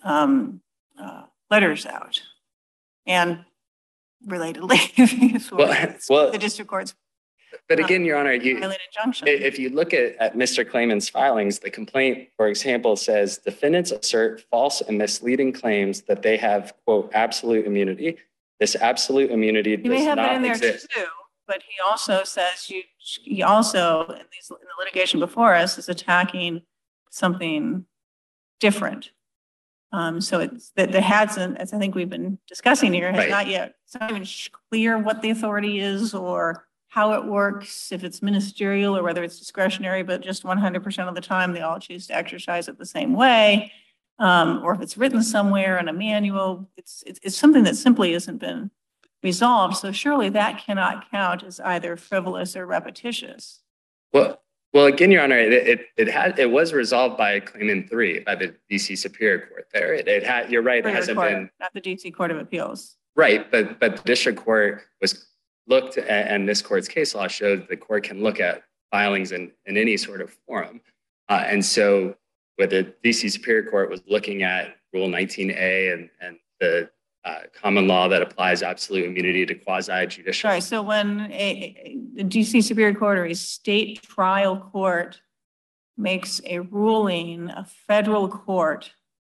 S2: letters out, and relatedly, the district court's.
S6: But again, Your Honor,
S2: injunction.
S6: If you look at Mr. Klayman's filings, the complaint, for example, says defendants assert false and misleading claims that they have, quote, absolute immunity. This absolute immunity does not exist. You may have that in there too,
S2: but he also says he also in the litigation before us is attacking something different. So it's that there hasn't, as I think we've been discussing here, has not yet. It's not even clear what the authority is or how it works, if it's ministerial or whether it's discretionary, but just 100% of the time they all choose to exercise it the same way. Or if it's written somewhere in a manual, it's something that simply hasn't been resolved. So surely that cannot count as either frivolous or repetitious.
S6: Well, again, Your Honor, it was resolved by Klayman 3 by the DC Superior Court. There, you're right, it hasn't been
S2: not the DC Court of Appeals.
S6: Right, but the district court was looked at, and this court's case law showed the court can look at filings in any sort of forum, and so. Where the DC Superior Court was looking at Rule 19A and the common law that applies absolute immunity to quasi-judicial.
S2: Right. So when the DC Superior Court or a state trial court makes a ruling, a federal court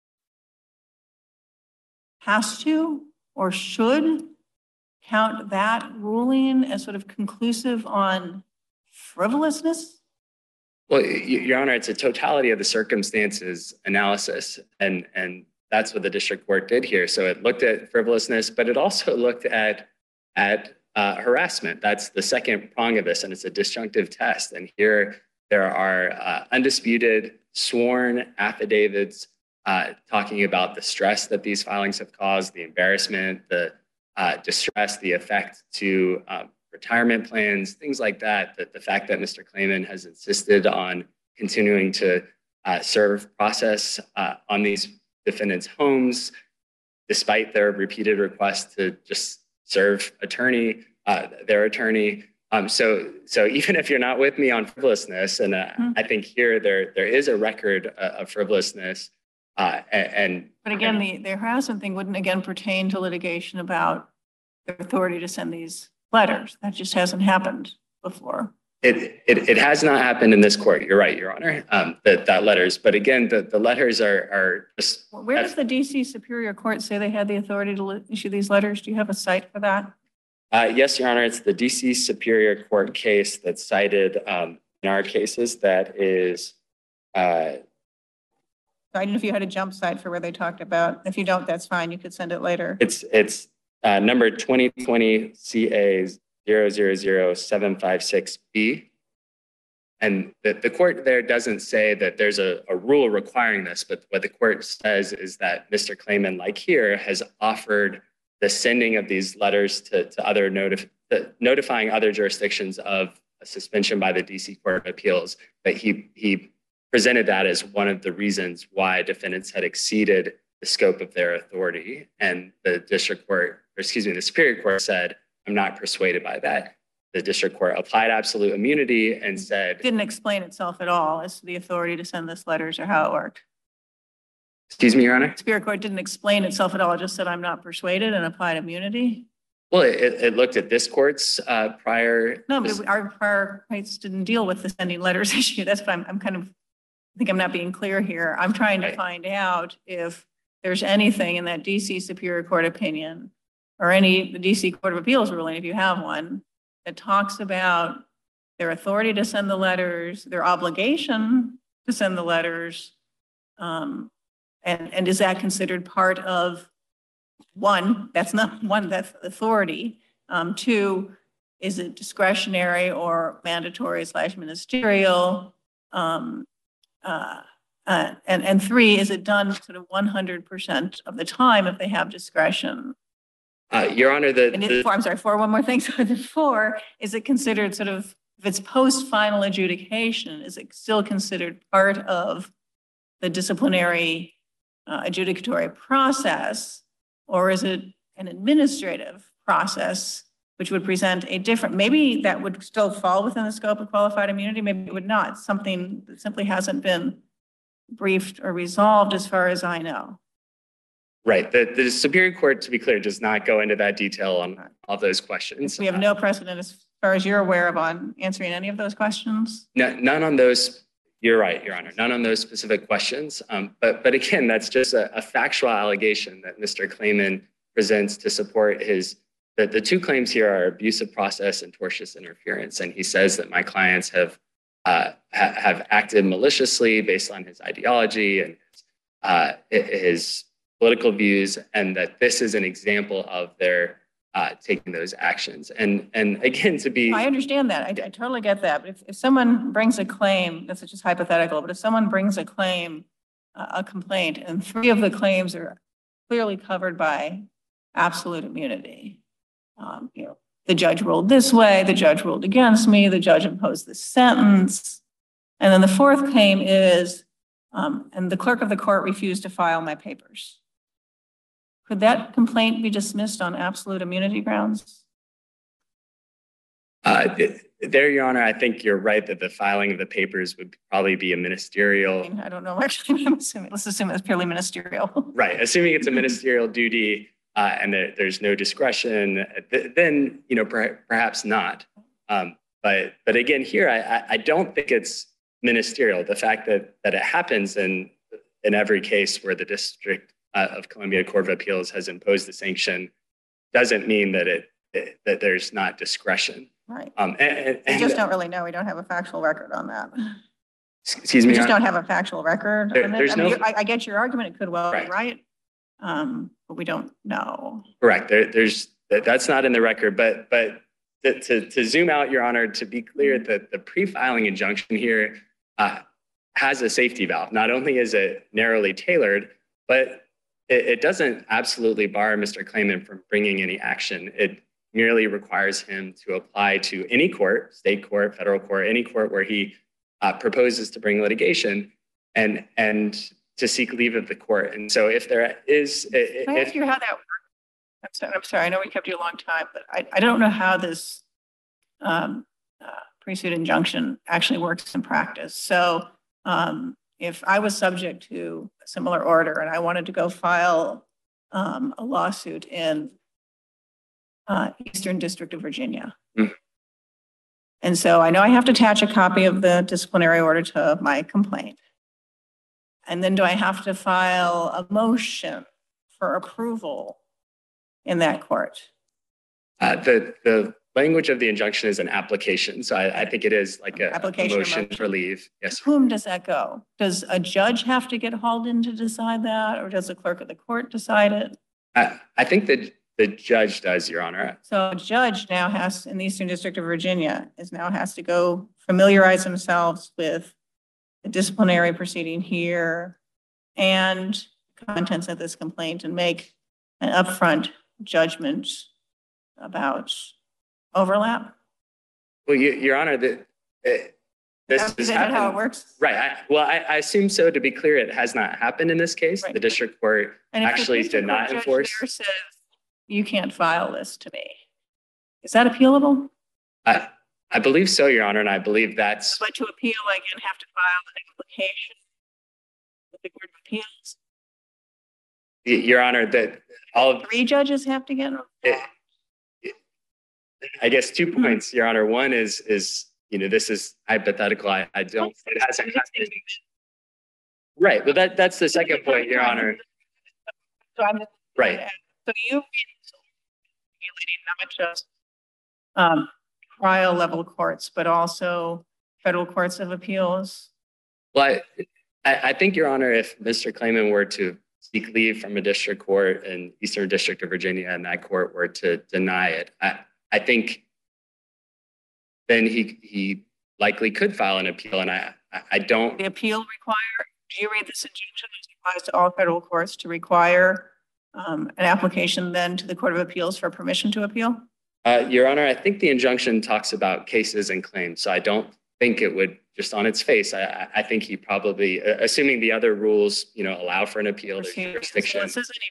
S2: has to or should count that ruling as sort of conclusive on frivolousness?
S6: Well, Your Honor, it's a totality of the circumstances analysis, and that's what the district court did here. So it looked at frivolousness, but it also looked at harassment. That's the second prong of this, and it's a disjunctive test. And here there are undisputed sworn affidavits talking about the stress that these filings have caused, the embarrassment, the distress, the effect to retirement plans, things like that, the fact that Mr. Klayman has insisted on continuing to serve process on these defendants' homes, despite their repeated requests to just serve their attorney. So even if you're not with me on frivolousness, and I think here there is a record of frivolousness,
S2: But again, the harassment thing wouldn't again pertain to litigation about their authority to send these letters. That just hasn't happened before.
S6: It has not happened in this court. You're right, Your Honor. That letters, but again, the letters are just.
S2: Where does the DC Superior Court say they had the authority to issue these letters? Do you have a cite for that?
S6: Yes, Your Honor. It's the DC Superior Court case that's cited in our cases. That is.
S2: I don't know if you had a jump site for where they talked about. If you don't, that's fine. You could send it later.
S6: It's number 2020 CA 000756B. And the court there doesn't say that there's a rule requiring this, but what the court says is that Mr. Klayman, like here, has offered the sending of these letters to other notifying other jurisdictions of a suspension by the DC Court of Appeals, that he presented that as one of the reasons why defendants had exceeded the scope of their authority. And the Superior Court said, I'm not persuaded by that. The district court applied absolute immunity and said.
S2: Didn't explain itself at all as to the authority to send this letters or how it worked.
S6: Excuse me, Your Honor?
S2: Superior Court didn't explain itself at all. It just said, I'm not persuaded and applied immunity.
S6: Well, it looked at this court's prior.
S2: No, but our prior rights didn't deal with the sending letters issue. That's what I'm kind of, I think I'm not being clear here. I'm trying to find out if there's anything in that DC Superior Court opinion or the DC Court of Appeals ruling, if you have one, that talks about their authority to send the letters, their obligation to send the letters, and is that considered part of one, that's not one, that's authority. Two, is it discretionary or mandatory / ministerial? And three, is it done sort of 100% of the time if they have discretion?
S6: Your Honor,
S2: four, one more thing. So the four, is it considered sort of, if it's post-final adjudication, is it still considered part of the disciplinary adjudicatory process, or is it an administrative process which would present a different, maybe that would still fall within the scope of qualified immunity, maybe it would not, something that simply hasn't been briefed or resolved as far as I know.
S6: Right. The Superior Court, to be clear, does not go into that detail on all those questions.
S2: We have no precedent as far as you're aware of on answering any of those questions?
S6: None on those. You're right, Your Honor. None on those specific questions. But again, that's just a factual allegation that Mr. Klayman presents to support the two claims here are abusive process and tortious interference. And he says that my clients have acted maliciously based on his ideology and his political views, and that this is an example of their taking those actions. And again, I
S2: understand that. I totally get that. But if someone brings a claim, that's just hypothetical, but if someone brings a claim, a complaint, and three of the claims are clearly covered by absolute immunity, the judge ruled this way, the judge ruled against me, the judge imposed this sentence, and then the fourth claim is, and the clerk of the court refused to file my papers. Could that complaint be dismissed on absolute immunity grounds?
S6: There, Your Honor, I think you're right that the filing of the papers would probably be a ministerial.
S2: I don't know. Actually, let's assume it's purely ministerial.
S6: Right. Assuming it's a ministerial duty and that there's no discretion, then, perhaps not. But again, here, I don't think it's ministerial. The fact that it happens in every case where the District of Columbia Court of Appeals has imposed the sanction doesn't mean that that there's not discretion.
S2: Right. We just don't really know. We don't have a factual record on that.
S6: Excuse me.
S2: We just don't have a factual record. I get your argument. It could well be right. But we don't know.
S6: Correct. That's not in the record. But to zoom out, Your Honor, to be clear, that the pre-filing injunction here has a safety valve. Not only is it narrowly tailored, but it doesn't absolutely bar Mr. Klayman from bringing any action. It merely requires him to apply to any court, state court, federal court, any court where he proposes to bring litigation and to seek leave of the court. And so if there is...
S2: Can I ask you how that works? I'm sorry, I know we kept you a long time, but I don't know how this pre-suit injunction actually works in practice. So if I was subject to a similar order and I wanted to go file a lawsuit in Eastern District of Virginia, and so I know I have to attach a copy of the disciplinary order to my complaint. And then do I have to file a motion for approval in that court?
S6: The language of the injunction is an application. So I think it is like a
S2: Application or
S6: motion
S2: motion.
S6: for leave. Yes.
S2: To whom does that go? Does a judge have to get hauled in to decide that, or does the clerk of the court decide it?
S6: I think that the judge does, Your Honor.
S2: So a judge now has, in the Eastern District of Virginia, has to go familiarize themselves with the disciplinary proceeding here and contents of this complaint and make an upfront judgment about overlap.
S6: Well, Your Honor, this
S2: Is that how it works?
S6: Right. I assume so. To be clear, it has not happened in this case.
S2: Right.
S6: The district court
S2: And if the
S6: actually
S2: district
S6: did not
S2: court judge
S6: enforce.
S2: there says, you can't file this to me. Is that appealable?
S6: I believe so, Your Honor, and I believe that's.
S2: But to appeal, I again have to file an application with the Court of Appeals.
S6: Your Honor, that all of.
S2: 3 judges have to get involved.
S6: I guess 2 points, Your Honor. One is this is hypothetical. I don't. It hasn't happened. Right, but that's the second point, Your Honor.
S2: So I'm just
S6: Right.
S2: So you regulating not just trial level courts, but also federal courts of appeals?
S6: Well, I think, Your Honor, if Mr. Klayman were to seek leave from a district court in Eastern District of Virginia and that court were to deny it, I think then he likely could file an appeal. And I don't.
S2: The appeal require, do you read this injunction as it applies to all federal courts to require an application then to the Court of Appeals for permission to appeal?
S6: Your Honor, I think the injunction talks about cases and claims. So I don't think it would just on its face. I think he probably, assuming the other rules, allow for an appeal, there's jurisdiction.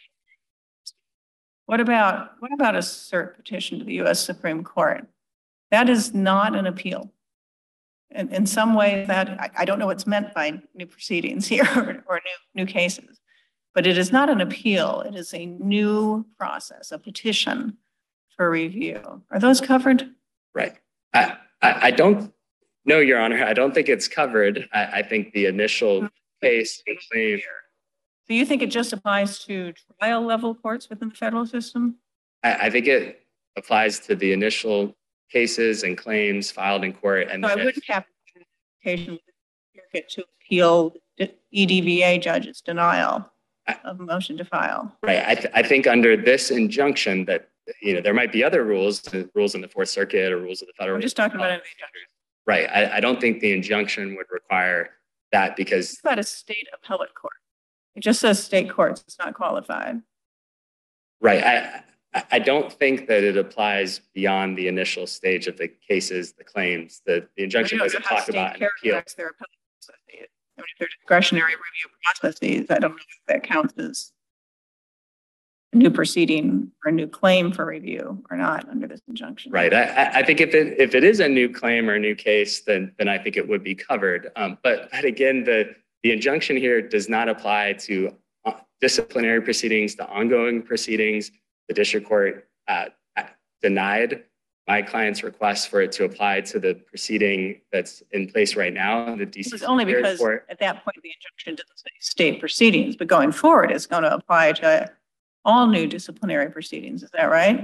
S2: What about a cert petition to the U.S. Supreme Court? That is not an appeal. In some way that I don't know what's meant by new proceedings here or new cases, but it is not an appeal. It is a new process, a petition for review. Are those covered?
S6: Right. I don't know, Your Honor. I don't think it's covered. I think the initial case and claim.
S2: So you think it just applies to trial level courts within the federal system?
S6: I think it applies to the initial cases and claims filed in court. And
S2: so I wouldn't have application to appeal EDVA judge's denial of a motion to file.
S6: Right. I think under this injunction that, there might be other rules in the Fourth Circuit or rules of the federal.
S2: I'm just talking about an injunction.
S6: Right. I don't think the injunction would require that because.
S2: It's about a state appellate court. It just says state courts. It's not qualified.
S6: Right. I don't think that it applies beyond the initial stage of the cases, the claims. The injunction doesn't talk about an appeal.
S2: Their appellate processes. I mean, if they're discretionary review processes, I don't know if that counts as a new proceeding or a new claim for review or not under this injunction.
S6: Right. I think if it is a new claim or a new case, then I think it would be covered. But again, the injunction here does not apply to disciplinary proceedings, the ongoing proceedings. The district court denied my client's request for it to apply to the proceeding that's in place right now. The DC. It was
S2: only because at that point the injunction didn't say state proceedings, but going forward, it's going to apply to all new disciplinary proceedings. Is that right?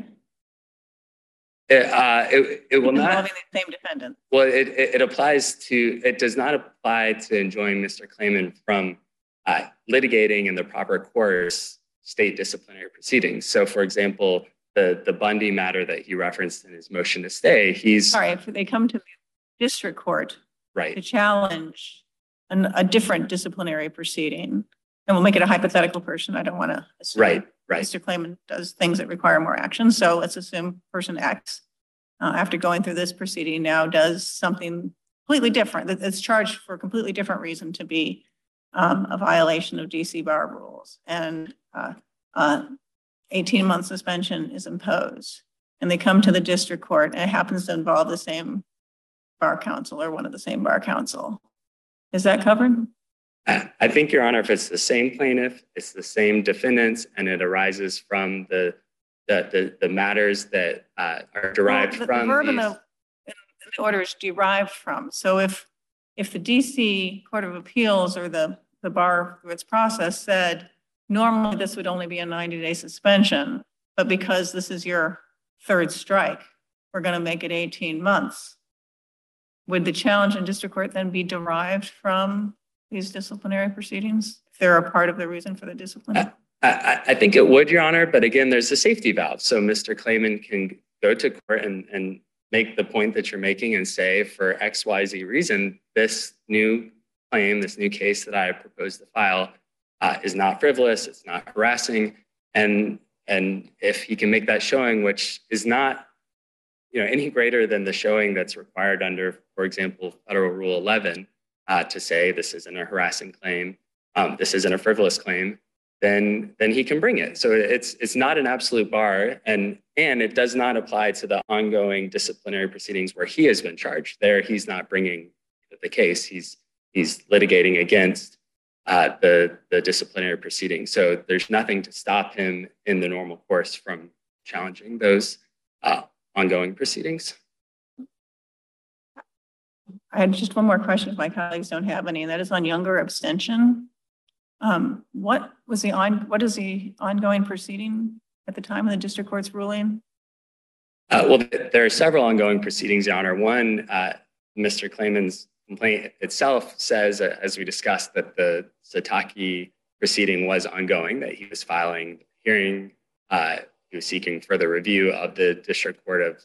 S6: It will not.
S2: Involving the same defendant.
S6: Well, it applies to. It does not apply to enjoining Mr. Klayman from litigating in the proper course state disciplinary proceedings. So, for example, the Bundy matter that he referenced in his motion to stay,
S2: sorry, if they come to the district court
S6: right
S2: to challenge a different disciplinary proceeding, and we'll make it a hypothetical person. I don't want to assume
S6: Right.
S2: Mr. Klayman does things that require more action. So let's assume person X, after going through this proceeding, now does something completely different, that's charged for a completely different reason to be a violation of DC bar rules, and 18-month suspension is imposed. And they come to the district court, and it happens to involve the same bar counsel or one of the same bar counsel. Is that covered?
S6: I think, Your Honor, if it's the same plaintiff, it's the same defendants, and it arises from the matters that are derived from
S2: the verb in the order is derived from. So if the DC Court of Appeals or the bar through its process said, normally this would only be a 90-day suspension, but because this is your third strike, we're going to make it 18 months. Would the challenge in district court then be derived from these disciplinary proceedings if they're a part of the reason for the discipline?
S6: I think it would, Your Honor, but again, there's a safety valve. So Mr. Klayman can go to court and make the point that you're making and say, for XYZ reason, this new claim, this new case that I propose to file is not frivolous, it's not harassing. And if he can make that showing, which is not any greater than the showing that's required under, for example, Federal Rule 11, to say this isn't a harassing claim, this isn't a frivolous claim, then he can bring it. So it's not an absolute bar, and it does not apply to the ongoing disciplinary proceedings where he has been charged. There, he's not bringing the case. He's litigating against the disciplinary proceedings. So there's nothing to stop him in the normal course from challenging those ongoing proceedings.
S2: I had just one more question if my colleagues don't have any, and that is on Younger abstention. What is the ongoing proceeding at the time of the district court's ruling?
S6: Well, there are several ongoing proceedings, Your Honor. One, Mr. Klayman's complaint itself says, as we discussed, that the Sataki proceeding was ongoing, that he was filing hearing, he was seeking further review of the District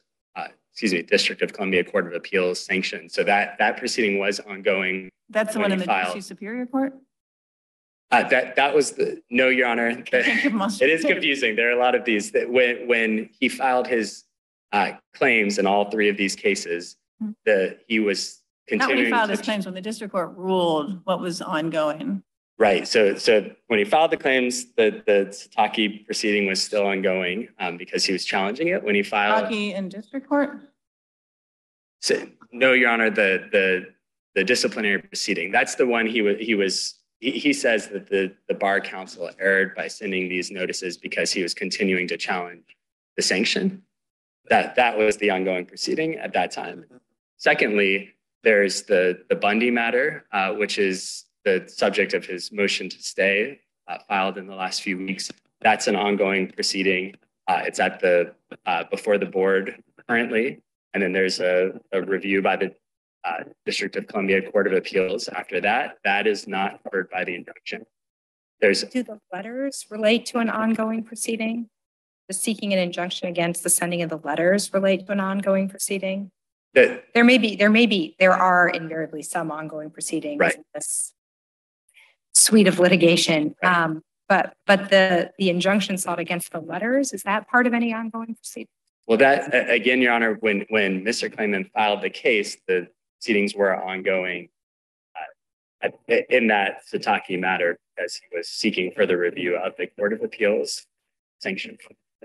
S6: of Columbia Court of Appeals sanction. So that proceeding was ongoing.
S2: That's the one in the DC Superior Court?
S6: That was no, Your Honor. It is confusing. There are a lot of these that when he filed his claims in all three of these cases, he was continuing.
S2: Not when he filed his claims, when the district court ruled what was ongoing.
S6: Right. So when he filed the claims, the Sataki proceeding was still ongoing because he was challenging it. When he filed
S2: Sataki in district court?
S6: So, no, Your Honor, the disciplinary proceeding. That's the one he says that the bar counsel erred by sending these notices because he was continuing to challenge the sanction. That was the ongoing proceeding at that time. Secondly, there's the Bundy matter, which is the subject of his motion to stay filed in the last few weeks. That's an ongoing proceeding. It's at before the board currently. And then there's a review by the District of Columbia Court of Appeals after that. That is not covered by the injunction. Do
S5: the letters relate to an ongoing proceeding? The seeking an injunction against the sending of the letters relate to an ongoing proceeding? There are invariably some ongoing proceedings in this suite of litigation. But the injunction sought against the letters, is that part of any ongoing proceeding?
S6: Well, that again, Your Honor, when Mr. Klayman filed the case, the proceedings were ongoing in that Sataki matter because he was seeking further review of the Court of Appeals sanction.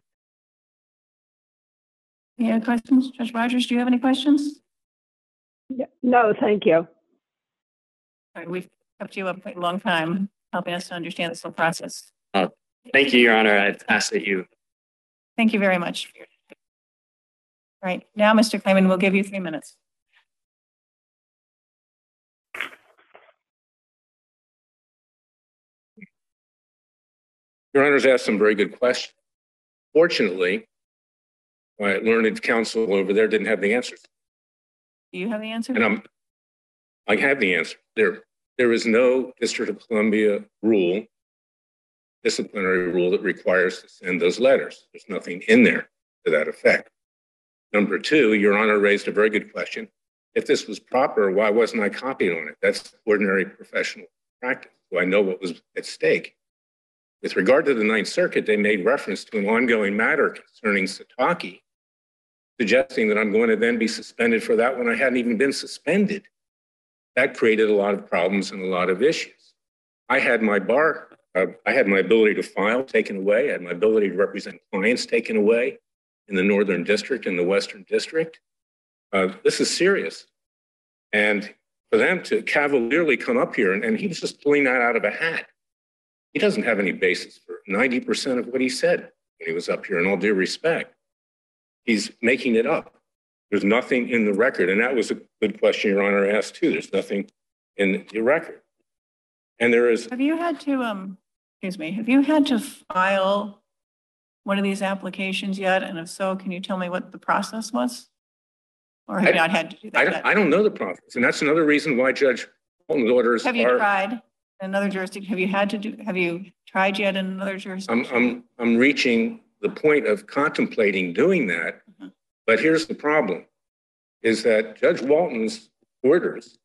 S2: Any other questions? Judge Rogers, do you have any questions?
S3: No, thank you.
S2: All right, we've kept you up a long time helping us to understand this whole process.
S6: Thank you, Your Honor. I ask that you.
S2: Thank you very much. All right, now, Mr. Klayman, we'll give you 3 minutes.
S4: Your Honor's asked some very good questions. Fortunately, my learned counsel over there didn't have the answers.
S2: Do you have the answer?
S4: And I have the answer. There is no District of Columbia rule, disciplinary rule that requires to send those letters. There's nothing in there to that effect. Number two, Your Honor raised a very good question. If this was proper, why wasn't I copied on it? That's ordinary professional practice. so I know what was at stake. With regard to the Ninth Circuit, they made reference to an ongoing matter concerning Sataki, suggesting that I'm going to then be suspended for that when I hadn't even been suspended. That created a lot of problems and a lot of issues. I had my I had my ability to file taken away. I had my ability to represent clients taken away in the Northern District and the Western District. This is serious. And for them to cavalierly come up here, and he was just pulling that out of a hat. He doesn't have any basis for 90% of what he said when he was up here, in all due respect. He's making it up. There's nothing in the record. And that was a good question Your Honor asked too. There's nothing in the record. And there is.
S2: Have you had to, have you had to file one of these applications yet? And if so, can you tell me what the process was? Or have you not had to do that?
S4: I don't know the process. And that's another reason why Judge Walton's orders
S2: Have you tried in another jurisdiction? Have you tried yet in another jurisdiction?
S4: I'm reaching the point of contemplating doing that. But here's the problem, is that Judge Walton's orders,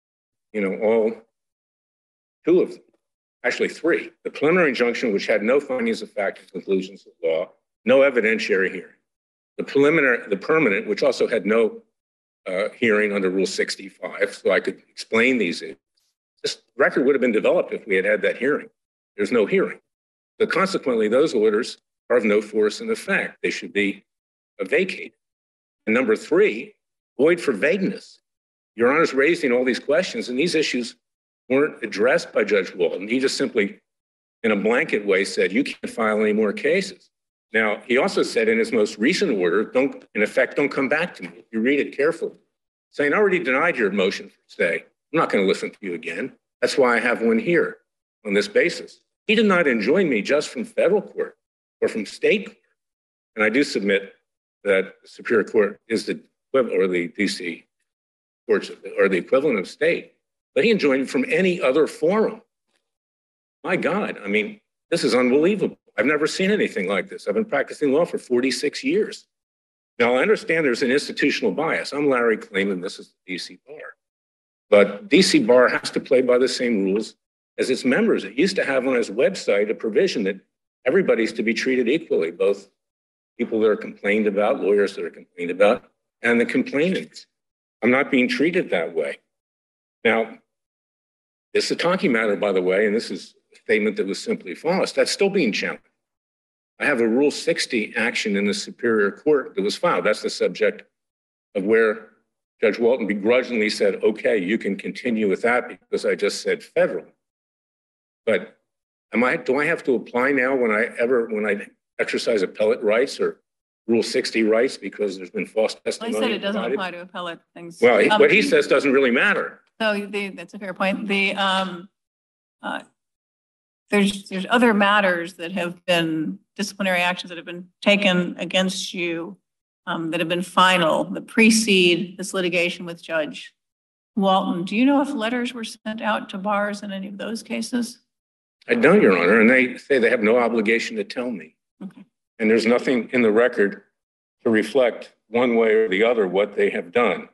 S4: all two of them, actually three, the preliminary injunction, which had no findings of fact and conclusions of law, no evidentiary hearing. The permanent, which also had no hearing under Rule 65, so I could explain these issues. This record would have been developed if we had had that hearing. There's no hearing. So consequently, those orders are of no force and effect. They should be vacated. And number three, void for vagueness. Your Honor's raising all these questions, and these issues weren't addressed by Judge Walton. He just simply, in a blanket way, said, you can't file any more cases. Now, he also said in his most recent order, don't come back to me. If you read it carefully, saying, I already denied your motion for stay. I'm not going to listen to you again. That's why I have one here on this basis. He did not enjoin me just from federal court or from state court. And I do submit that the Superior Court is the equivalent, or the DC courts, or the equivalent of state. But he enjoined me from any other forum. My God, I mean, this is unbelievable. I've never seen anything like this. I've been practicing law for 46 years. Now, I understand there's an institutional bias. I'm Larry Klayman, this is the DC Bar. But DC Bar has to play by the same rules as its members. It used to have on its website a provision that everybody's to be treated equally, both people that are complained about, lawyers that are complained about, and the complainants. I'm not being treated that way. Now, this Sataki matter, by the way, and this is a statement that was simply false, that's still being challenged. I have a Rule 60 action in the Superior Court that was filed. That's the subject of where Judge Walton begrudgingly said, okay, you can continue with that because I just said federal. But do I have to apply now when I exercise appellate rights or Rule 60 rights because there's been false testimony?
S2: Well, he said it doesn't apply to appellate things.
S4: Well, what he says doesn't really matter.
S2: So that's a fair point. There's other matters that have been disciplinary actions that have been taken against you that have been final, that precede this litigation with Judge Walton. Do you know if letters were sent out to bars in any of those cases?
S4: I don't, Your Honor, and they say they have no obligation to tell me.
S2: Okay.
S4: And there's nothing in the record to reflect one way or the other what they have done.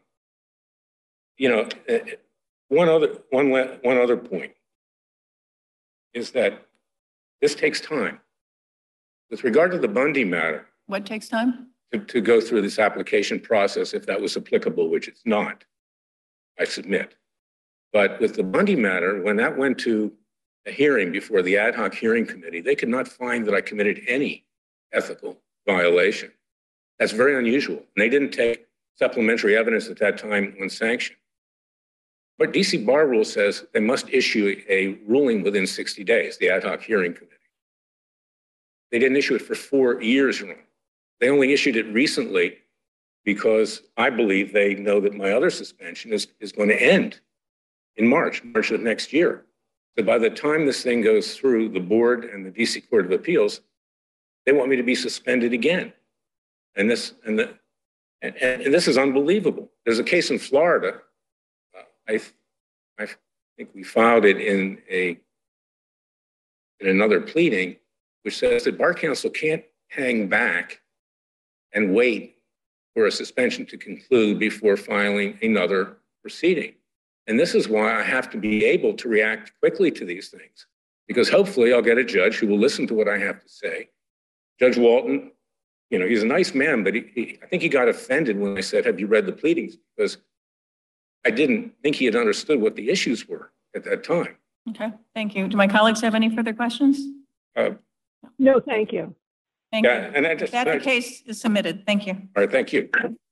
S4: One other point is that this takes time. With regard to the Bundy matter.
S2: What takes time?
S4: To go through this application process, if that was applicable, which it's not, I submit. But with the Bundy matter, when that went to a hearing before the ad hoc hearing committee, they could not find that I committed any ethical violation. That's very unusual. And they didn't take supplementary evidence at that time on sanction. But DC Bar Rule says they must issue a ruling within 60 days, the ad hoc hearing committee. They didn't issue it for 4 years. They only issued it recently because I believe they know that my other suspension is going to end in March of next year. So by the time this thing goes through the board and the DC Court of Appeals, they want me to be suspended again. And this is unbelievable. There's a case in Florida. I think we filed it in another pleading, which says that Bar Counsel can't hang back and wait for a suspension to conclude before filing another proceeding. And this is why I have to be able to react quickly to these things, because hopefully I'll get a judge who will listen to what I have to say. Judge Walton, you know, he's a nice man, but I think he got offended when I said, have you read the pleadings? Because I didn't think he had understood what the issues were at that time.
S2: Okay, thank you. Do my colleagues have any further questions?
S3: No, thank you.
S2: Thank you.
S4: Yeah, and I just,
S2: That case is submitted. Thank you.
S4: all right, thank you.